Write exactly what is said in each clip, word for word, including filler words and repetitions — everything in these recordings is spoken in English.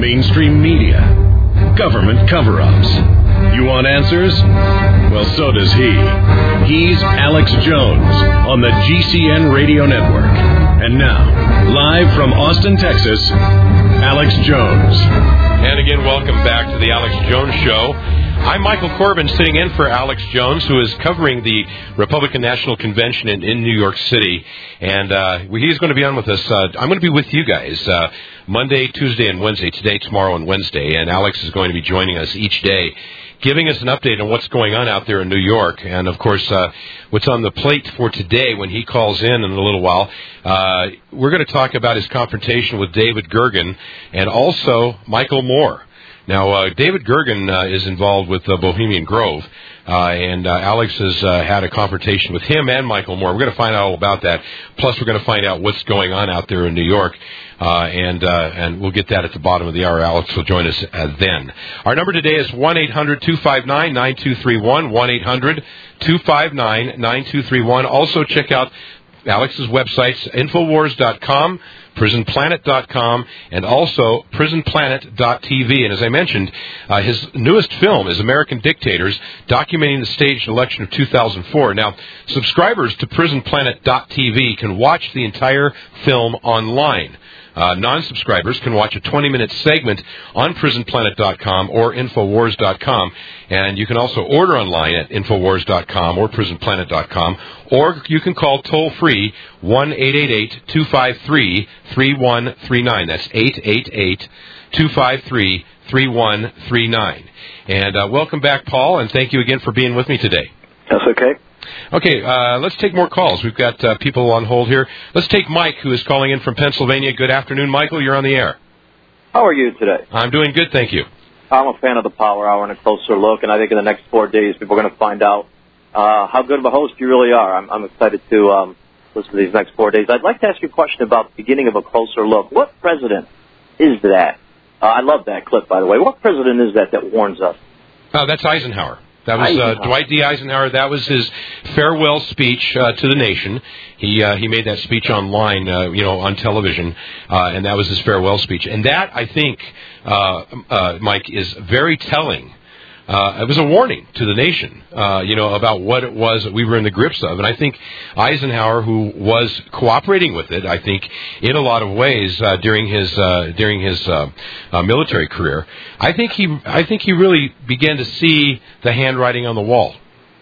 mainstream media, government cover-ups. You want answers? Well, so does he. He's Alex Jones on the G C N Radio Network. And now, live from Austin, Texas, Alex Jones. And again, welcome back to the Alex Jones Show. I'm Michael Corbin, sitting in for Alex Jones, who is covering the Republican National Convention in, in New York City. And uh, he's going to be on with us. Uh, I'm going to be with you guys uh, Monday, Tuesday, and Wednesday, today, tomorrow, and Wednesday. And Alex is going to be joining us each day, giving us an update on what's going on out there in New York. And, of course, uh, what's on the plate for today when he calls in in a little while. Uh, we're going to talk about his confrontation with David Gergen and also Michael Moore. Now, uh, David Gergen uh, is involved with uh, Bohemian Grove, uh, and uh, Alex has uh, had a confrontation with him and Michael Moore. We're going to find out all about that. Plus, we're going to find out what's going on out there in New York, uh, and uh, and we'll get that at the bottom of the hour. Alex will join us uh, then. Our number today is one eight hundred two five nine nine two three one, one eight hundred two five nine nine two three one. Also, check out Alex's websites, Infowars dot com, Prison Planet dot com, and also Prison Planet dot T V. And as I mentioned, uh, his newest film is American Dictators, documenting the staged election of two thousand four. Now, subscribers to Prison Planet dot T V can watch the entire film online. Uh, non-subscribers can watch a twenty-minute segment on Prison Planet dot com or Infowars dot com. And you can also order online at Infowars dot com or Prison Planet dot com. Or you can call toll-free one eight eight eight two five three three one three nine. That's eight eight eight two five three three one three nine. And uh, welcome back, Paul, and thank you again for being with me today. That's okay. Okay, uh, let's take more calls. We've got uh, people on hold here. Let's take Mike, who is calling in from Pennsylvania. Good afternoon, Michael. You're on the air. How are you today? I'm doing good, thank you. I'm a fan of the Power Hour and a closer look, and I think in the next four days people are going to find out uh, how good of a host you really are. I'm, I'm excited to um, listen to these next four days. I'd like to ask you a question about the beginning of a closer look. What president is that? Uh, I love that clip, by the way. What president is that that warns us? Oh, that's Eisenhower. That was uh, Dwight D. Eisenhower. That was his farewell speech uh, to the nation. He uh, he made that speech online, uh, you know, on television, uh, and that was his farewell speech. And that, I think, uh, uh, Mike, is very telling. Uh, it was a warning to the nation, uh, you know, about what it was that we were in the grips of. And I think Eisenhower, who was cooperating with it, I think, in a lot of ways uh, during his uh, during his uh, uh, military career, I think he I think he really began to see the handwriting on the wall.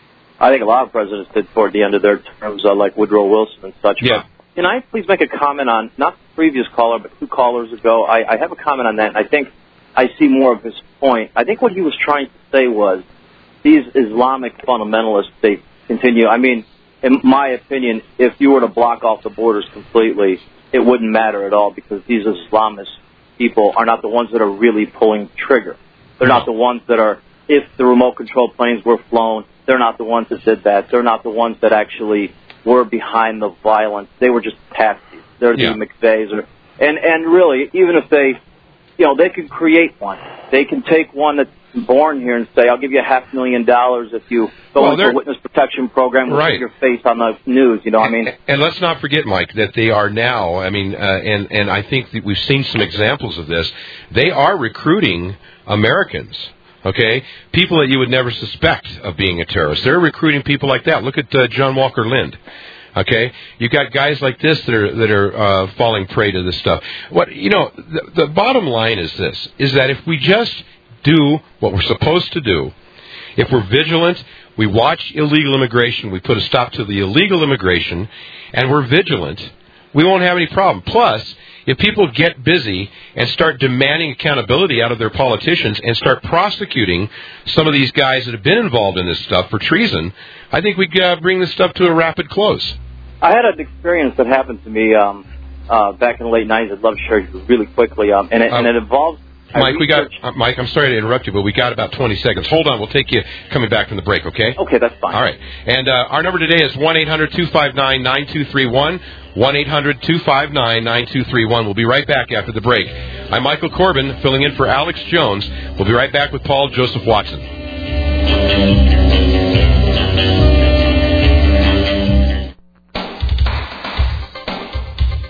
I think a lot of presidents did toward the end of their terms, uh, like Woodrow Wilson and such. Yeah. But can I please make a comment on, not the previous caller, but two callers ago? I, I have a comment on that, and I think I see more of his point. I think what he was trying to say was these Islamic fundamentalists, they continue. I mean, in my opinion, if you were to block off the borders completely, it wouldn't matter at all because these Islamist people are not the ones that are really pulling the trigger. They're not the ones that are, if the remote control planes were flown, they're not the ones that did that. They're not the ones that actually were behind the violence. They were just patsies. They're the yeah. McVeighs. Or, and, and really, even if they... You know, they can create one. They can take one that's born here and say, I'll give you a half million dollars if you go well, into a witness protection program and right. put your face on the news. You know what I mean? And, and let's not forget, Mike, that they are now, I mean, uh, and, and I think that we've seen some examples of this, they are recruiting Americans. Okay, people that you would never suspect of being a terrorist. They're recruiting people like that. Look at uh, John Walker Lind. Okay, you got guys like this that are that are uh, falling prey to this stuff. What you know, the, the bottom line is this: is that if we just do what we're supposed to do, if we're vigilant, we watch illegal immigration, we put a stop to the illegal immigration, and we're vigilant, we won't have any problem. Plus, if people get busy and start demanding accountability out of their politicians and start prosecuting some of these guys that have been involved in this stuff for treason, I think we uh, bring this stuff to a rapid close. I had an experience that happened to me um, uh, back in the late nineties. I'd love to share it really quickly, um, and, it, um, and it involves... Mike, we got uh, Mike. I'm sorry to interrupt you, but we got about twenty seconds. Hold on, we'll take you coming back from the break. Okay? Okay, that's fine. All right. And uh, our number today is one eight hundred two five nine nine two three one. one eight hundred two five nine nine two three one. We'll be right back after the break. I'm Michael Corbin, filling in for Alex Jones. We'll be right back with Paul Joseph Watson.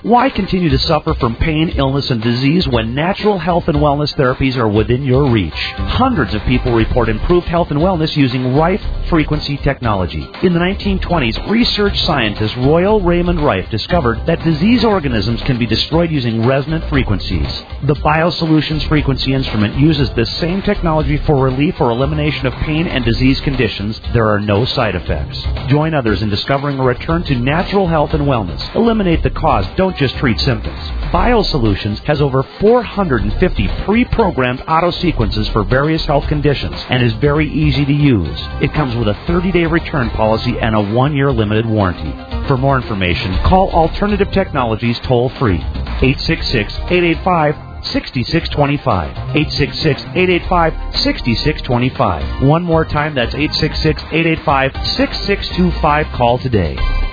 Why continue to suffer from pain, illness, and disease when natural health and wellness therapies are within your reach? Hundreds of people report improved health and wellness using Rife frequency technology. In the nineteen twenties, research scientist Royal Raymond Rife discovered that disease organisms can be destroyed using resonant frequencies. The BioSolutions frequency instrument uses this same technology for relief or elimination of pain and disease conditions. There are no side effects. Join others in discovering a return to natural health and wellness. Eliminate the cause. Don't just treat symptoms. BioSolutions has over four hundred fifty pre-programmed auto sequences for various health conditions and is very easy to use. It comes with a thirty-day return policy and a one-year limited warranty. For more information, call Alternative Technologies toll-free, eight six six, eight eight five, six six two five, eight six six, eight eight five, six six two five. One more time, that's eight six six, eight eight five, six six two five. Call today.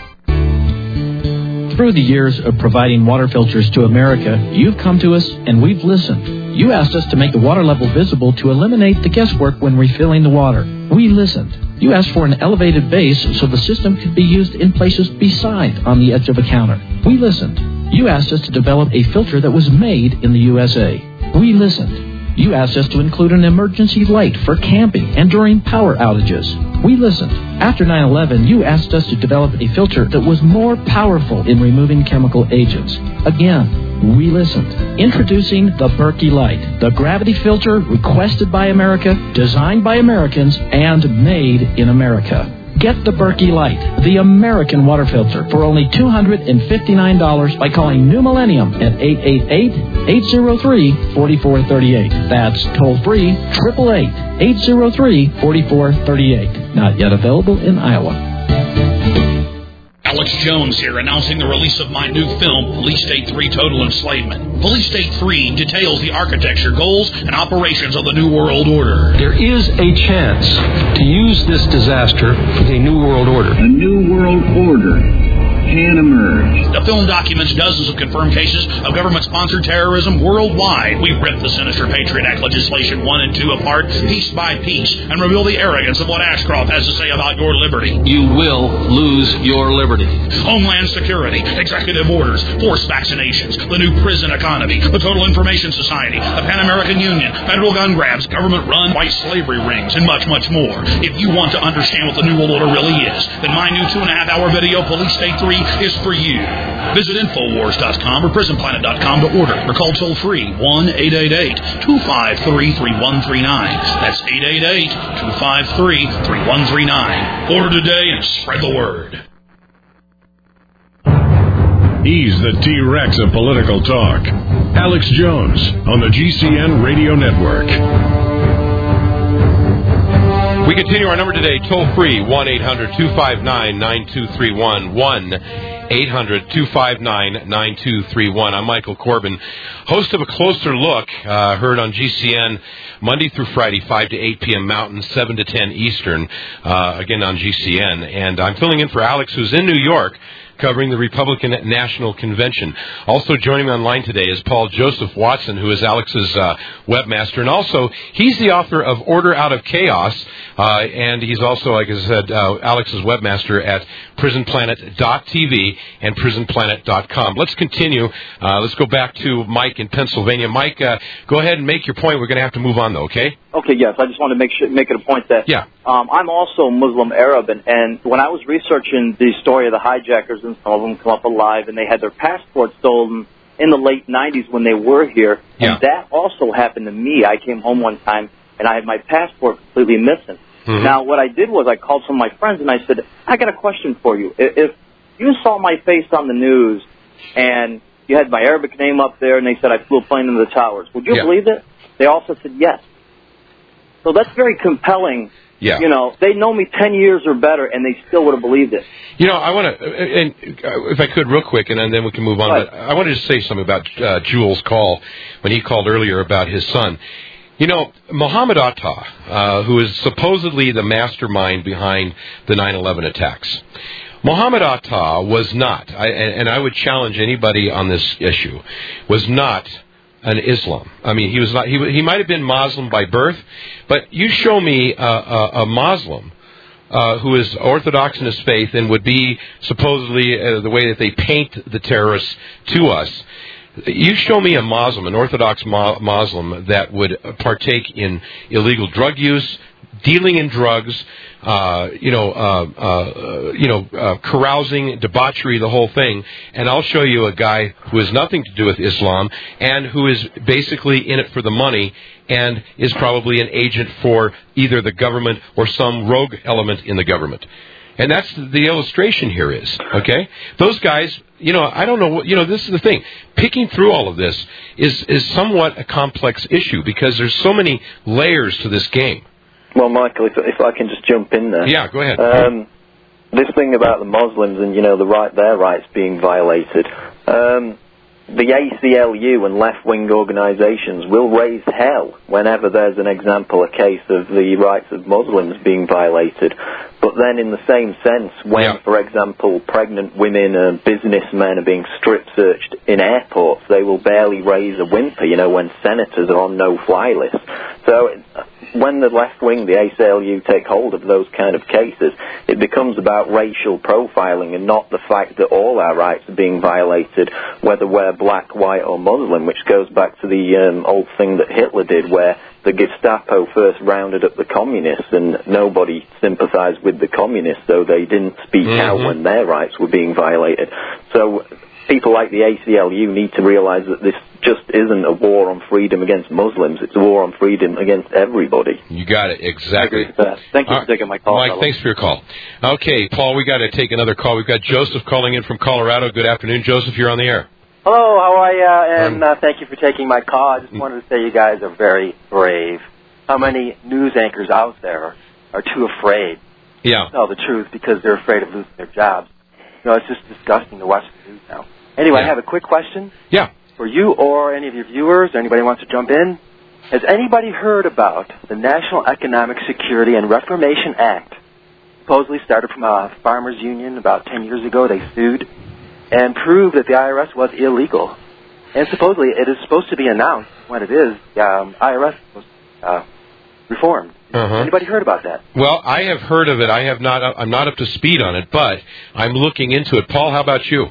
Through the years of providing water filters to America, you've come to us and we've listened. You asked us to make the water level visible to eliminate the guesswork when refilling the water. We listened. You asked for an elevated base so the system could be used in places beside on the edge of a counter. We listened. You asked us to develop a filter that was made in the U S A. We listened. You asked us to include an emergency light for camping and during power outages. We listened. After nine eleven, you asked us to develop a filter that was more powerful in removing chemical agents. Again, we listened. Introducing the Berkey Light, the gravity filter requested by America, designed by Americans, and made in America. Get the Berkey Light, the American water filter, for only two hundred fifty-nine dollars by calling New Millennium at eight eight eight, eight zero three, four four three eight. That's toll-free, eight eight eight, eight zero three, four four three eight. Not yet available in Iowa. Alex Jones here, announcing the release of my new film, Police State three Total Enslavement. Police State three details the architecture, goals, and operations of the New World Order. There is a chance to use this disaster for the New World Order. A New World Order can emerge. The film documents dozens of confirmed cases of government-sponsored terrorism worldwide. We rip the sinister Patriot Act legislation one and two apart, piece by piece, and reveal the arrogance of what Ashcroft has to say about your liberty. You will lose your liberty. Homeland Security, executive orders, forced vaccinations, the new prison economy, the Total Information Society, the Pan American Union, federal gun grabs, government-run white slavery rings, and much, much more. If you want to understand what the New World Order really is, then my new two-and-a-half-hour video, Police State three, is for you. Visit Infowars dot com or Prison Planet dot com to order, or call toll-free one eight eight eight, two five three, three one three nine. That's eight eight eight, two five three, three one three nine. Order today and spread the word. He's the T-Rex of political talk. Alex Jones on the G C N Radio Network. We continue our number today, toll-free, one eight hundred, two five nine, nine two three one, one eight hundred, two five nine, nine two three one. I'm Michael Corbin, host of A Closer Look, uh, heard on G C N Monday through Friday, five to eight p.m. Mountain, seven to ten Eastern, uh, again on G C N. And I'm filling in for Alex, who's in New York, covering the Republican National Convention. Also joining me online today is Paul Joseph Watson, who is Alex's uh, webmaster. And also, he's the author of Order Out of Chaos, uh, and he's also, like I said, uh, Alex's webmaster at prison planet dot t v and prison planet dot com. Let's continue. Uh, let's go back to Mike in Pennsylvania. Mike, uh, go ahead and make your point. We're going to have to move on, though, okay? Okay, yes. I just want to make sure, make it a point that yeah. um, I'm also Muslim Arab, and, and when I was researching the story of the hijackers, and some of them come up alive, and they had their passports stolen in the late nineties when they were here, yeah. and that also happened to me. I came home one time, and I had my passport completely missing. Mm-hmm. Now, what I did was I called some of my friends, and I said, I got a question for you. If you saw my face on the news, and you had my Arabic name up there, and they said I flew a plane into the towers, would you yeah. believe it? They also said yes. So that's very compelling. Yeah. You know, they know me ten years or better, and they still would have believed it. You know, I want to, and if I could, real quick, and then we can move on. Right. But I wanted to say something about uh, Jules' call when he called earlier about his son. You know, Mohammed Atta, uh, who is supposedly the mastermind behind the nine eleven attacks, Mohammed Atta was not, I, and I would challenge anybody on this issue, was not an Islam. I mean, he was not. He he might have been Muslim by birth, but you show me a, a, a Muslim uh, who is Orthodox in his faith and would be supposedly uh, the way that they paint the terrorists to us. You show me a Muslim, an Orthodox mo- Muslim, that would partake in illegal drug use, dealing in drugs, uh, you know, uh, uh, you know, uh, carousing, debauchery, the whole thing, and I'll show you a guy who has nothing to do with Islam and who is basically in it for the money and is probably an agent for either the government or some rogue element in the government. And that's the illustration here is, okay? Those guys, you know, I don't know what, you know, this is the thing. Picking through all of this is, is somewhat a complex issue because there's so many layers to this game. Well, Michael, if, if I can just jump in there. Yeah, go ahead. Um, this thing about the Muslims and, you know, the right, their rights being violated, um, the A C L U and left-wing organisations will raise hell whenever there's an example, a case of the rights of Muslims being violated. But then in the same sense, when, yeah. for example, pregnant women and businessmen are being strip-searched in airports, they will barely raise a whimper, you know, when senators are on no-fly lists. So when the left wing, the A C L U, take hold of those kind of cases, it becomes about racial profiling and not the fact that all our rights are being violated, whether we're black, white or Muslim, which goes back to the um, old thing that Hitler did where the Gestapo first rounded up the communists and nobody sympathized with the communists, so they didn't speak mm-hmm. out when their rights were being violated. So people like the A C L U need to realize that this just isn't a war on freedom against Muslims. It's a war on freedom against everybody. You got it, exactly. Thank you uh, for taking my call. Mike, fellow. thanks for your call. Okay, Paul, we got to take another call. We've got Joseph calling in from Colorado. Good afternoon, Joseph. You're on the air. Hello, how are you? And uh, thank you for taking my call. I just wanted to say you guys are very brave. How many news anchors out there are too afraid yeah. to tell the truth because they're afraid of losing their jobs? You know, it's just disgusting to watch the news now. Anyway, yeah. I have a quick question. Yeah. For you or any of your viewers or anybody who wants to jump in. Has anybody heard about the National Economic Security and Reformation Act? Supposedly started from a farmers' union about ten years ago. They sued and proved that the I R S was illegal. And supposedly it is supposed to be announced when it is. Um, I R S was uh, reformed. Uh-huh. Anybody heard about that? Well, I have heard of it. I have not. I'm not up to speed on it, but I'm looking into it. Paul, how about you?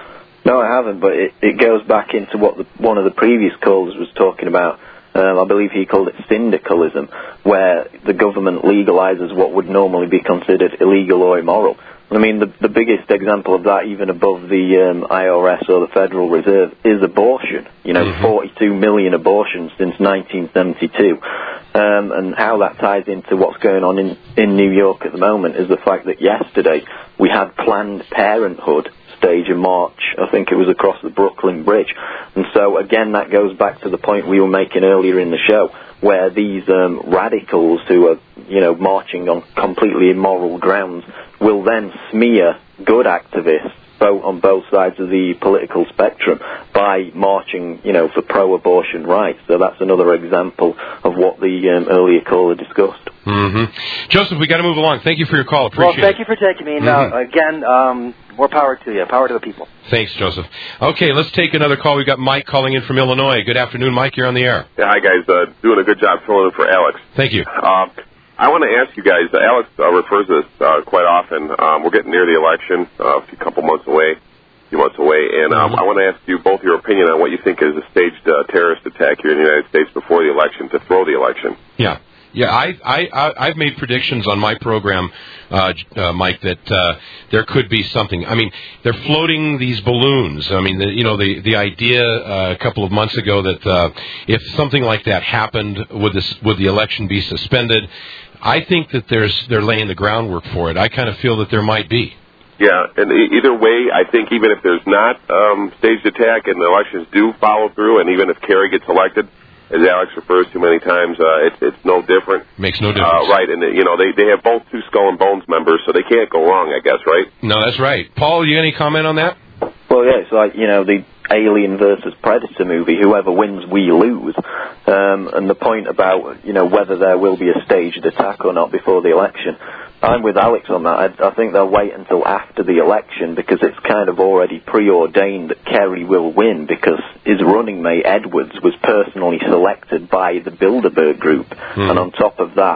No, I haven't, but it, it goes back into what the, one of the previous callers was talking about. Um, I believe he called it syndicalism, where the government legalizes what would normally be considered illegal or immoral. I mean, the, the biggest example of that, even above the um, I R S or the Federal Reserve, is abortion. You know, mm-hmm. forty-two million abortions since nineteen seventy-two. Um, and how that ties into what's going on in, in New York at the moment is the fact that yesterday we had Planned Parenthood stage a march, I think it was across the Brooklyn Bridge. And so, again, that goes back to the point we were making earlier in the show, where these um, radicals who are, you know, marching on completely immoral grounds will then smear good activists both on both sides of the political spectrum by marching, you know, for pro-abortion rights. So that's another example of what the um, earlier caller discussed. Mm-hmm. Joseph, we got to move along. Thank you for your call. Appreciate it. Well, thank it. you for taking me. Mm-hmm. Now, again, um, more power to you. Power to the people. Thanks, Joseph. Okay, let's take another call. We've got Mike calling in from Illinois. Good afternoon, Mike. You're on the air. Yeah, hi, guys. Uh, doing a good job filling in for Alex. Thank you. Uh, I want to ask you guys, uh, Alex uh, refers to this uh, quite often. Um, we're getting near the election, uh, a couple months away, a few months away, and um, mm-hmm. I want to ask you both your opinion on what you think is a staged uh, terrorist attack here in the United States before the election to throw the election. Yeah. Yeah, I, I, I've made predictions on my program, uh, uh, Mike, that uh, there could be something. I mean, they're floating these balloons. I mean, the, you know, the the idea uh, a couple of months ago that uh, if something like that happened, would this would the election be suspended? I think that there's they're laying the groundwork for it. I kind of feel that there might be. Yeah, and e- either way, I think even if there's not um, staged attack and the elections do follow through, and even if Kerry gets elected, as Alex refers to many times, uh, it's it's no different. Makes no difference. Uh, right, and, you know, they, they have both two Skull and Bones members, so they can't go wrong, I guess, right? No, that's right. Paul, you got any comment on that? Well, yeah, it's like, you know, the Alien versus Predator movie, whoever wins, we lose. Um, and the point about, you know, whether there will be a staged attack or not before the election, I'm with Alex on that. I, I think they'll wait until after the election because it's kind of already preordained that Kerry will win because his running mate, Edwards, was personally selected by the Bilderberg Group. Mm. And on top of that,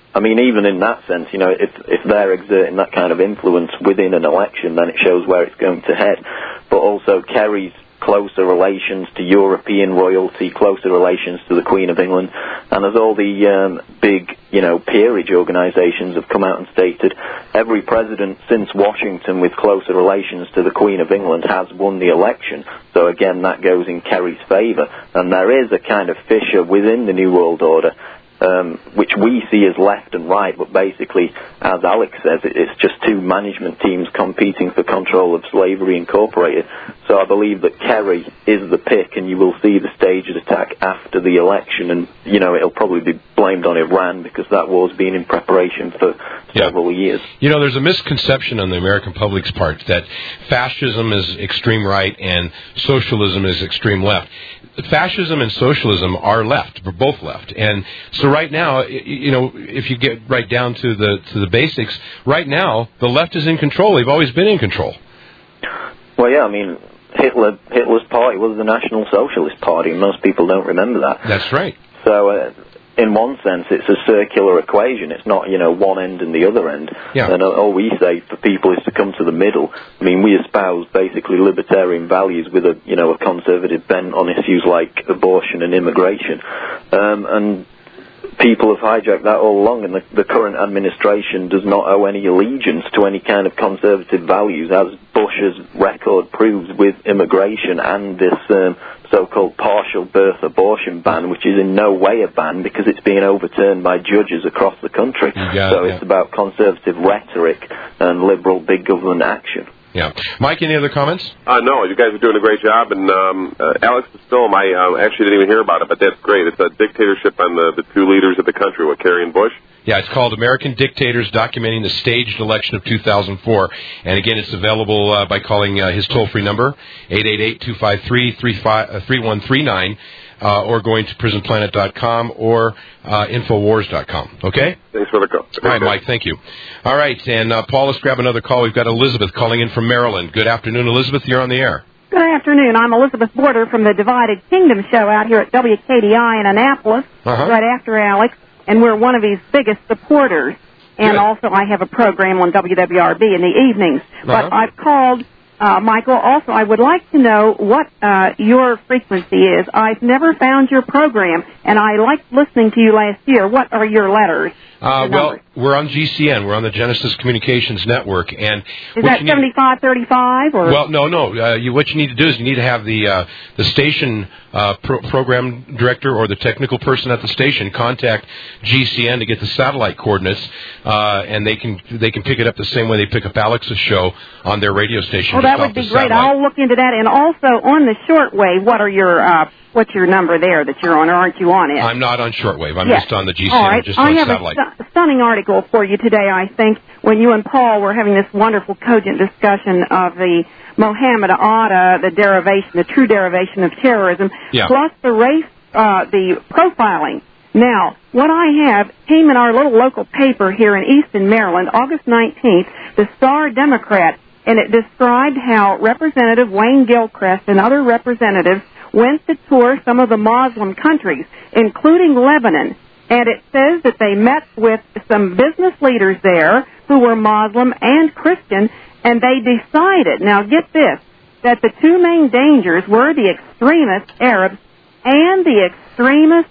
I mean, even in that sense, you know, if if they're exerting that kind of influence within an election, then it shows where it's going to head. But also Kerry's closer relations to European royalty, closer relations to the Queen of England, and as all the um, big, you know, peerage organisations have come out and stated, every president since Washington with closer relations to the Queen of England has won the election. So again, that goes in Kerry's favour, and there is a kind of fissure within the New World Order, Um, which we see as left and right, but basically, as Alex says, it, it's just two management teams competing for control of Slavery Incorporated. So I believe that Kerry is the pick, and you will see the staged attack after the election, and, you know, it'll probably be blamed on Iran because that war's been in preparation for several yeah. years. You know, there's a misconception on the American public's part that fascism is extreme right and socialism is extreme left. Fascism and socialism are left, we're both left, and so right now, you know, if you get right down to the to the basics, right now the left is in control. They've always been in control. Well, yeah, I mean, Hitler Hitler's party was the National Socialist Party, and most people don't remember that. That's right. So, uh, in one sense, it's a circular equation. It's not, you know, one end and the other end. Yeah. And all we say for people is to come to the middle. I mean, we espouse basically libertarian values with a, you know, a conservative bent on issues like abortion and immigration. Um, and people have hijacked that all along, and the, the current administration does not owe any allegiance to any kind of conservative values, as Bush's record proves with immigration and this um, so-called partial birth abortion ban, which is in no way a ban because it's being overturned by judges across the country. Got so it, it's yeah. about conservative rhetoric and liberal big government action. Yeah. Mike, any other comments? Uh, no, you guys are doing a great job, and um, uh, Alex, the film, I uh, actually didn't even hear about it, but that's great. It's a dictatorship on the, the two leaders of the country, what, Kerry and Bush? Yeah, it's called American Dictators, documenting the staged election of two thousand four. And again, it's available uh, by calling uh, his toll-free number, eight eight eight, two five three, three one three nine, uh, or going to prison planet dot com or uh, infowars dot com. Okay? Thanks for the call. All right, Mike, thank you. All right, and uh, Paul, let's grab another call. We've got Elizabeth calling in from Maryland. Good afternoon, Elizabeth. You're on the air. Good afternoon. I'm Elizabeth Border from the Divided Kingdom show out here at W K D I in Annapolis, uh-huh. right after Alex, and we're one of his biggest supporters. And Good. Also I have a program on W W R B in the evenings. Uh-huh. But I've called, uh, Michael, also I would like to know what uh, your frequency is. I've never found your program, and I liked listening to you last year. What are your letters? Uh, well, we're on G C N. We're on the Genesis Communications Network, and is that seventy-five thirty-five? Or well, no, no. Uh, you, what you need to do is you need to have the uh, the station uh, pro- program director or the technical person at the station contact G C N to get the satellite coordinates, uh, and they can they can pick it up the same way they pick up Alex's show on their radio station. Well, that would be great. I'll look into that. And also on the shortwave, what are your uh, what's your number there that you're on, or aren't you on it? I'm not on shortwave. I'm yes. just on the G C N. All right. I'm just I on have satellite. a st- stunning article for you today, I think, when you and Paul were having this wonderful, cogent discussion of the Mohammed Atta, the derivation, the true derivation of terrorism, yeah. plus the race, uh, the profiling. Now, what I have came in our little local paper here in Easton, Maryland, August nineteenth, the Star Democrat, and it described how Representative Wayne Gilchrist and other representatives went to tour some of the Muslim countries, including Lebanon. And it says that they met with some business leaders there who were Muslim and Christian, and they decided, now get this, that the two main dangers were the extremist Arabs and the extremist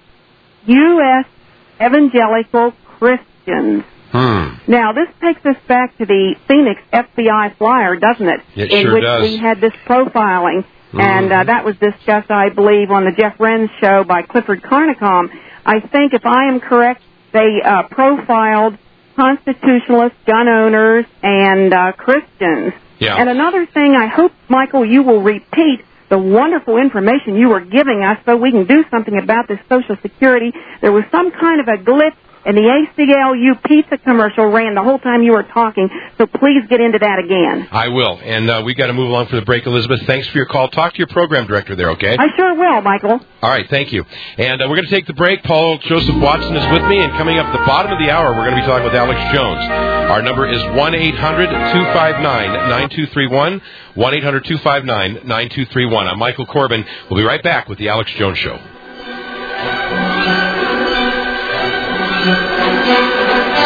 U S evangelical Christians. Hmm. Now, this takes us back to the Phoenix F B I flyer, doesn't it? It in sure which does. we had this profiling, mm-hmm. and uh, that was discussed, I believe, on the Jeff Renz show by Clifford Carnicom. I think, if I am correct, they uh, profiled constitutionalists, gun owners, and uh, Christians. Yeah. And another thing, I hope, Michael, you will repeat the wonderful information you were giving us so we can do something about this Social Security. There was some kind of a glitch, and the A C L U pizza commercial ran the whole time you were talking, so please get into that again. I will, and uh, we've got to move along for the break, Elizabeth. Thanks for your call. Talk to your program director there, okay? I sure will, Michael. All right, thank you. And uh, we're going to take the break. Paul Joseph Watson is with me, and coming up at the bottom of the hour, we're going to be talking with Alex Jones. Our number is one eight hundred two five nine nine two three one, one eight hundred two five nine nine two three one. I'm Michael Corbin. We'll be right back with the Alex Jones Show.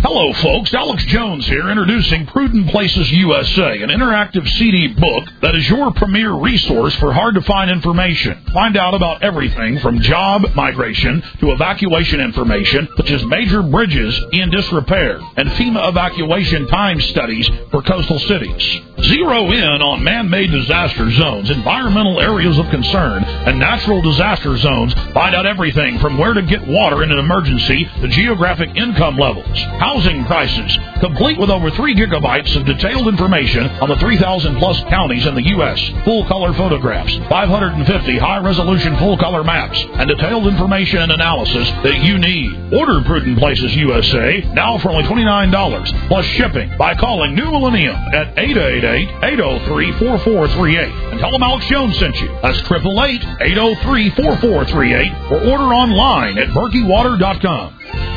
Hello, folks. Alex Jones here, introducing Prudent Places U S A, an interactive C D book that is your premier resource for hard-to-find information. Find out about everything from job migration to evacuation information, such as major bridges in disrepair and FEMA evacuation time studies for coastal cities. Zero in on man-made disaster zones, environmental areas of concern, and natural disaster zones. Find out everything from where to get water in an emergency to geographic income levels, housing prices, complete with over three gigabytes of detailed information on the three thousand plus counties in the U S, full-color photographs, five hundred fifty high-resolution full-color maps, and detailed information and analysis that you need. Order Prudent Places U S A now for only twenty-nine dollars plus shipping by calling New Millennium at eight eight eight, eight oh three, four four three eight and tell them Alex Jones sent you. That's eight eight eight, eight oh three, four four three eight or order online at berkey water dot com.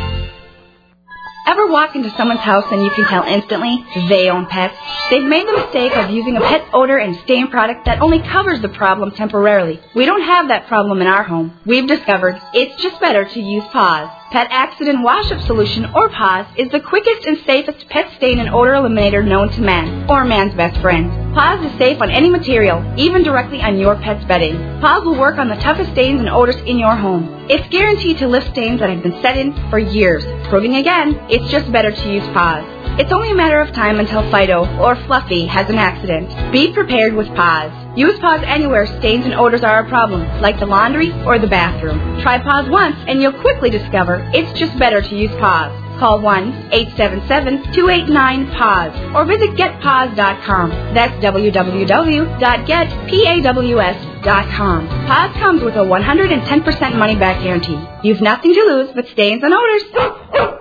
Ever walk into someone's house and you can tell instantly they own pets? They've made the mistake of using a pet odor and stain product that only covers the problem temporarily. We don't have that problem in our home. We've discovered it's just better to use Paws. Pet Accident Wash-Up Solution, or Paws, is the quickest and safest pet stain and odor eliminator known to man, or man's best friend. Paws is safe on any material, even directly on your pet's bedding. Paws will work on the toughest stains and odors in your home. It's guaranteed to lift stains that have been set in for years, proving again, it's just better to use Paws. It's only a matter of time until Fido, or Fluffy, has an accident. Be prepared with Paws. Use Paws anywhere stains and odors are a problem, like the laundry or the bathroom. Try Paws once, and you'll quickly discover it's just better to use Paws. Call one eight seven seven, two eight nine, P A W S or visit get paws dot com. That's w w w dot get paws dot com. Paws comes with a one hundred ten percent money-back guarantee. You've nothing to lose but stains and odors.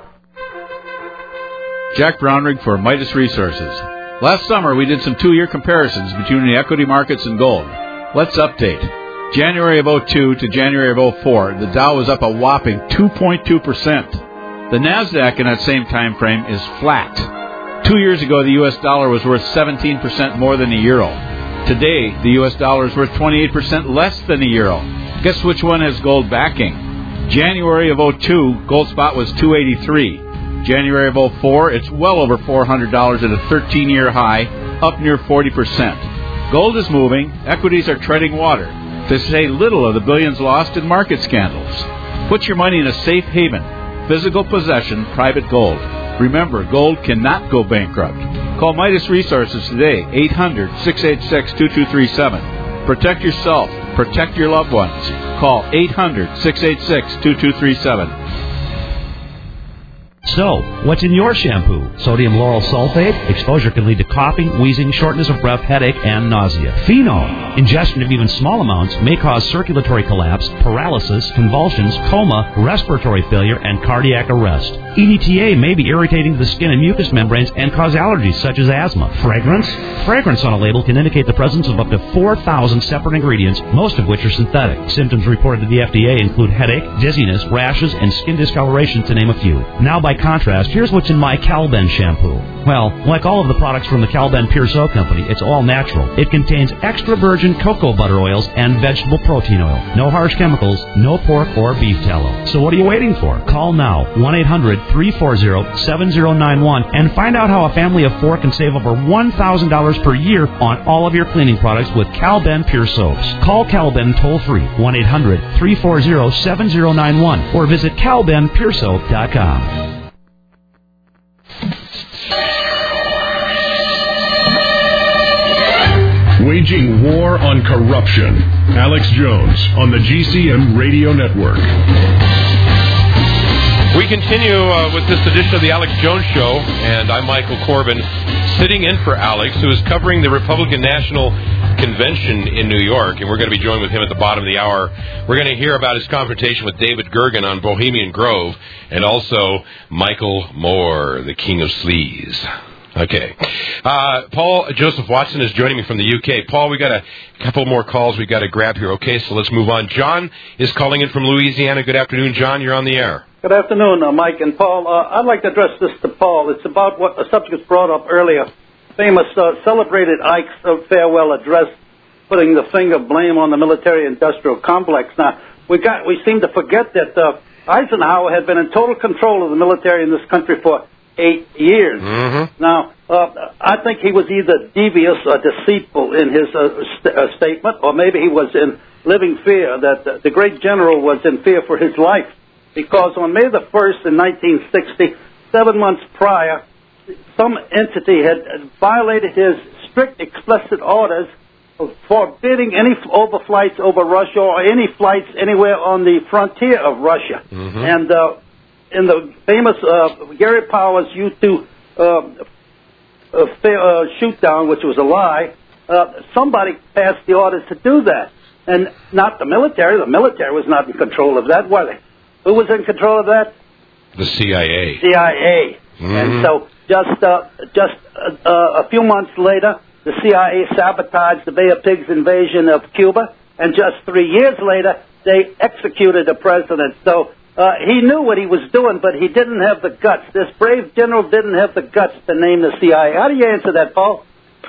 Jack Brownrigg for Midas Resources. Last summer, we did some two-year comparisons between the equity markets and gold. Let's update. January of oh two to January of oh four, the Dow was up a whopping two point two percent. The NASDAQ in that same time frame is flat. Two years ago, the U S dollar was worth seventeen percent more than the euro. Today, the U S dollar is worth twenty-eight percent less than the euro. Guess which one has gold backing? January of oh two, gold spot was two eighty-three. January of oh four, it's well over four hundred dollars at a thirteen-year high, up near forty percent. Gold is moving, equities are treading water, to say little of the billions lost in market scandals. Put your money in a safe haven, physical possession, private gold. Remember, gold cannot go bankrupt. Call Midas Resources today, eight hundred, six eight six, two two three seven. Protect yourself, protect your loved ones. Call eight hundred, six eight six, two two three seven. So, what's in your shampoo? Sodium lauryl sulfate? Exposure can lead to coughing, wheezing, shortness of breath, headache, and nausea. Phenol. Ingestion of even small amounts may cause circulatory collapse, paralysis, convulsions, coma, respiratory failure, and cardiac arrest. E D T A may be irritating to the skin and mucous membranes and cause allergies such as asthma. Fragrance? Fragrance on a label can indicate the presence of up to four thousand separate ingredients, most of which are synthetic. Symptoms reported to the F D A include headache, dizziness, rashes, and skin discoloration, to name a few. Now, by contrast, here's what's in my Calben shampoo. Well, like all of the products from the Calben Pure Soap Company, it's all natural. It contains extra virgin cocoa butter oils and vegetable protein oil. No harsh chemicals, no pork or beef tallow. So what are you waiting for? Call now, one eight hundred, three four zero, seven zero nine one, and find out how a family of four can save over one thousand dollars per year on all of your cleaning products with Calben Pure Soaps. Call Calben toll-free, one eight hundred, three four zero, seven zero nine one, or visit cal ben pure soap dot com. Waging war on corruption. Alex Jones on the G C M Radio Network. We continue uh, with this edition of the Alex Jones Show, and I'm Michael Corbin, sitting in for Alex, who is covering the Republican National Convention in New York, and we're going to be joined with him at the bottom of the hour. We're going to hear about his confrontation with David Gergen on Bohemian Grove, and also Michael Moore, the King of Sleaze. Okay. Uh, Paul Joseph Watson is joining me from the U K. Paul, we got a couple more calls we got to grab here. Okay, so let's move on. John is calling in from Louisiana. Good afternoon, John. You're on the air. Good afternoon, uh, Mike and Paul. Uh, I'd like to address this to Paul. It's about what a subject was brought up earlier. Famous uh, celebrated Ike's uh, farewell address, putting the finger of blame on the military-industrial complex. Now, we got we seem to forget that uh, Eisenhower had been in total control of the military in this country for eight years. Mm-hmm. Now, uh, I think he was either devious or deceitful in his uh, st- uh, statement, or maybe he was in living fear that uh, the great general was in fear for his life, because on May the first in nineteen sixty, seven months prior, some entity had violated his strict explicit orders forbidding any overflights over Russia or any flights anywhere on the frontier of Russia. Mm-hmm. And uh, in the famous uh, Gary Powers U two uh, uh, uh, shoot-down, which was a lie, uh, somebody passed the orders to do that. And not the military. The military was not in control of that, was it? Who was in control of that? The C I A. C I A. Mm-hmm. And so just uh, just uh, uh, a few months later, the C I A sabotaged the Bay of Pigs invasion of Cuba, and just three years later, they executed the president. So uh, he knew what he was doing, but he didn't have the guts. This brave general didn't have the guts to name the C I A. How do you answer that, Paul?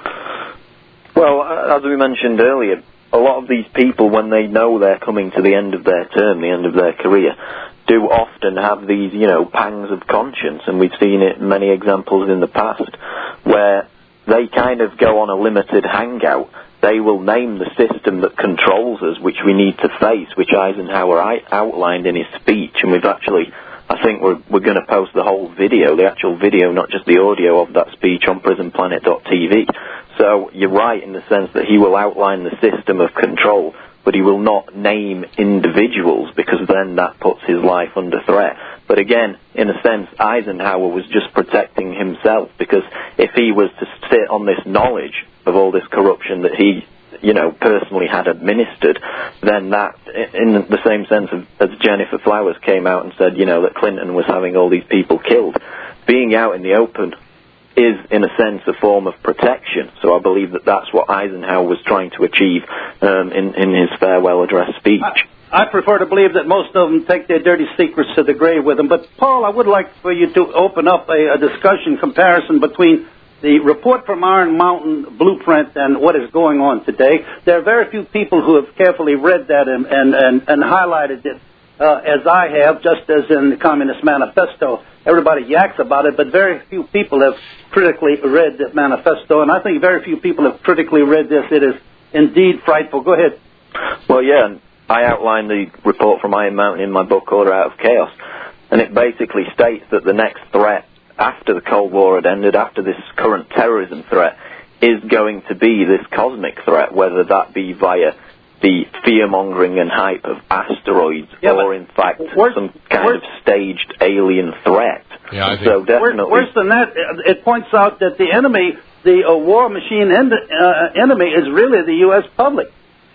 Well, as we mentioned earlier, a lot of these people, when they know they're coming to the end of their term, the end of their career, do often have these, you know, pangs of conscience, and we've seen it in many examples in the past, where they kind of go on a limited hangout. They will name the system that controls us, which we need to face, which Eisenhower outlined in his speech, and we've actually, I think we're we're going to post the whole video, the actual video, not just the audio of that speech on prison planet dot t v. So you're right in the sense that he will outline the system of control, but he will not name individuals, because then that puts his life under threat. But again, in a sense, Eisenhower was just protecting himself, because if he was to sit on this knowledge of all this corruption that he, you know, personally had administered, then that, in the same sense of, as Jennifer Flowers came out and said, you know, that Clinton was having all these people killed, being out in the open is, in a sense, a form of protection. So I believe that that's what Eisenhower was trying to achieve um, in, in his farewell address speech. I, I prefer to believe that most of them take their dirty secrets to the grave with them. But, Paul, I would like for you to open up a, a discussion, comparison between the report from Iron Mountain Blueprint and what is going on today. There are very few people who have carefully read that and, and, and, and highlighted it, uh, as I have, just as in the Communist Manifesto. Everybody yaks about it, but very few people have critically read the manifesto, and I think very few people have critically read this. It is indeed frightful. Go ahead. Well, yeah, I outlined the report from Iron Mountain in my book, Order Out of Chaos, and it basically states that the next threat after the Cold War had ended, after this current terrorism threat, is going to be this cosmic threat, whether that be via the fear-mongering and hype of asteroids, yeah, or in fact some kind of staged alien threat. Yeah, I think so definitely. Worse than that, it points out that the enemy, the uh, war machine end, uh, enemy, is really the U S public.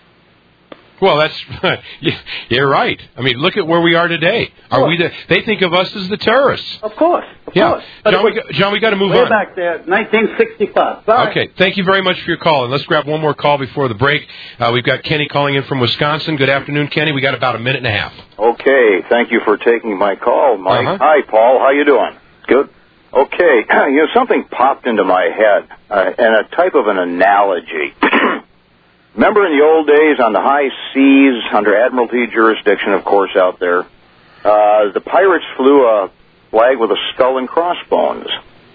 Well, that's you're right. I mean, look at where we are today. Are we? The, they think of us as the terrorists. Of course. Of yeah, course. John, we, got, John, we got to move way on. Way back there, nineteen sixty-five. Bye. Okay, thank you very much for your call, and let's grab one more call before the break. Uh, we've got Kenny calling in from Wisconsin. Good afternoon, Kenny. We got about a minute and a half. Okay, thank you for taking my call, Mike. Uh-huh. Hi, Paul. How you doing? Good. Okay, you know, something popped into my head, uh, and a type of an analogy. Remember in the old days on the high seas, under Admiralty jurisdiction, of course, out there, uh, the pirates flew a flag with a skull and crossbones.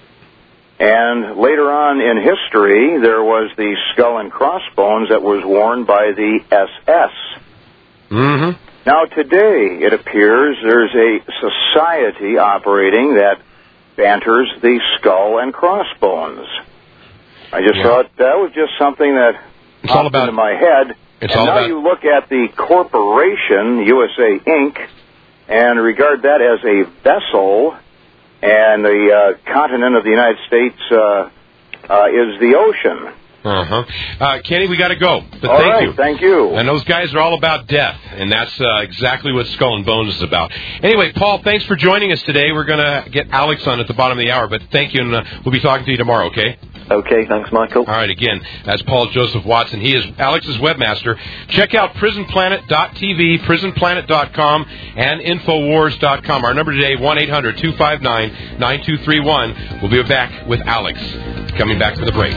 And later on in history, there was the skull and crossbones that was worn by the S S. Mm-hmm. Now today, it appears there's a society operating that banters the skull and crossbones. I just yeah. thought that was just something that it's all about into my head. It's and all now about, you look at the corporation, U S A Incorporated, and regard that as a vessel, and the uh, continent of the United States uh, uh, is the ocean. Uh-huh. Uh, Kenny, we got to go. But all thank right, you. Thank you. And those guys are all about death, and that's uh, exactly what Skull and Bones is about. Anyway, Paul, thanks for joining us today. We're going to get Alex on at the bottom of the hour, but thank you, and uh, we'll be talking to you tomorrow, okay? Okay, thanks, Michael. All right, again, that's Paul Joseph Watson. He is Alex's webmaster. Check out prison planet dot t v, prison planet dot com, and infowars dot com. Our number today, one eight hundred two five nine nine two three one. We'll be back with Alex. Coming back for the break.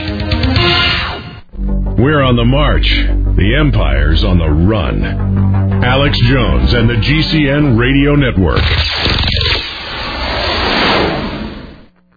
We're on the march. The Empire's on the run. Alex Jones and the G C N Radio Network.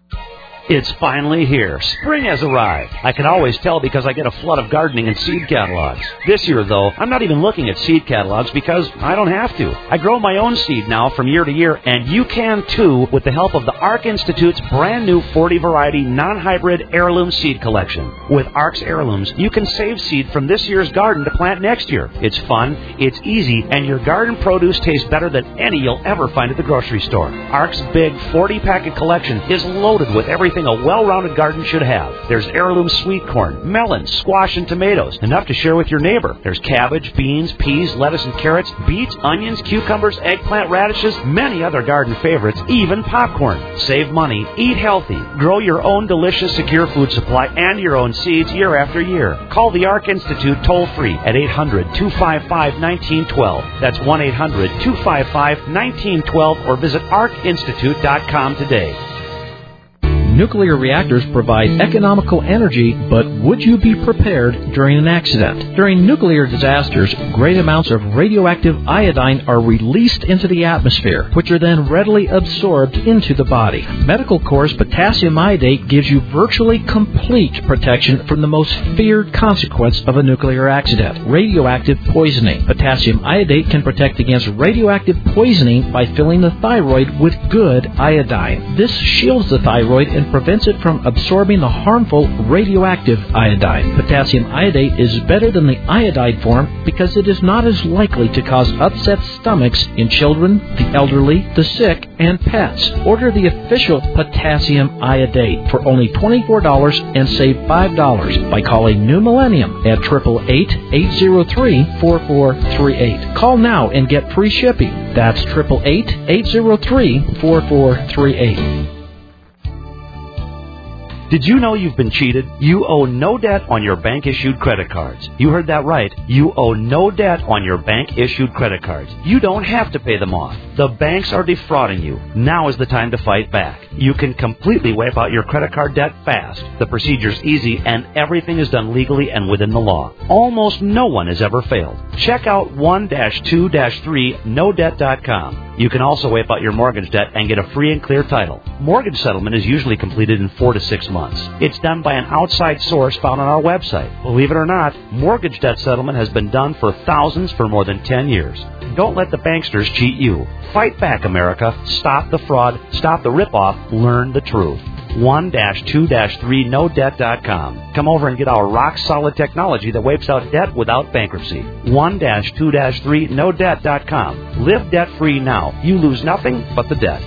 It's finally here. Spring has arrived. I can always tell because I get a flood of gardening and seed catalogs. This year, though, I'm not even looking at seed catalogs because I don't have to. I grow my own seed now from year to year, and you can too with the help of the ARC Institute's brand new forty variety non-hybrid heirloom seed collection. With ARC's heirlooms, you can save seed from this year's garden to plant next year. It's fun, it's easy, and your garden produce tastes better than any you'll ever find at the grocery store. ARC's big forty packet collection is loaded with everything a well-rounded garden should have. There's heirloom sweet corn, melons, squash, and tomatoes, enough to share with your neighbor. There's cabbage, beans, peas, lettuce, and carrots, beets, onions, cucumbers, eggplant, radishes, many other garden favorites, even popcorn. Save money, eat healthy, grow your own delicious, secure food supply and your own seeds year after year. Call the ARC Institute toll-free at eight hundred, two five five, one nine one two. That's one eight hundred, two five five, one nine one two or visit arc institute dot com today. Nuclear reactors provide economical energy, but would you be prepared during an accident? During nuclear disasters, great amounts of radioactive iodine are released into the atmosphere, which are then readily absorbed into the body. Medical Corps' potassium iodate gives you virtually complete protection from the most feared consequence of a nuclear accident, radioactive poisoning. Potassium iodate can protect against radioactive poisoning by filling the thyroid with good iodine. This shields the thyroid and prevents it from absorbing the harmful radioactive iodine. Potassium iodate is better than the iodide form because it is not as likely to cause upset stomachs in children, the elderly, the sick, and pets. Order the official potassium iodate for only twenty-four dollars and save five dollars by calling New Millennium at eight eight eight, eight zero three, four four three eight. Call now and get free shipping. That's eight eight eight, eight zero three, four four three eight. Did you know you've been cheated? You owe no debt on your bank-issued credit cards. You heard that right. You owe no debt on your bank-issued credit cards. You don't have to pay them off. The banks are defrauding you. Now is the time to fight back. You can completely wipe out your credit card debt fast. The procedure's easy, and everything is done legally and within the law. Almost no one has ever failed. Check out one dash two dash three no debt dot com. You can also wipe out your mortgage debt and get a free and clear title. Mortgage settlement is usually completed in four to six months. It's done by an outside source found on our website. Believe it or not, mortgage debt settlement has been done for thousands for more than ten years. Don't let the banksters cheat you. Fight back, America. Stop the fraud. Stop the ripoff. Learn the truth. one dash two dash three no debt dot com. Come over and get our rock-solid technology that wipes out debt without bankruptcy. one dash two dash three no debt dot com. Live debt-free now. You lose nothing but the debt.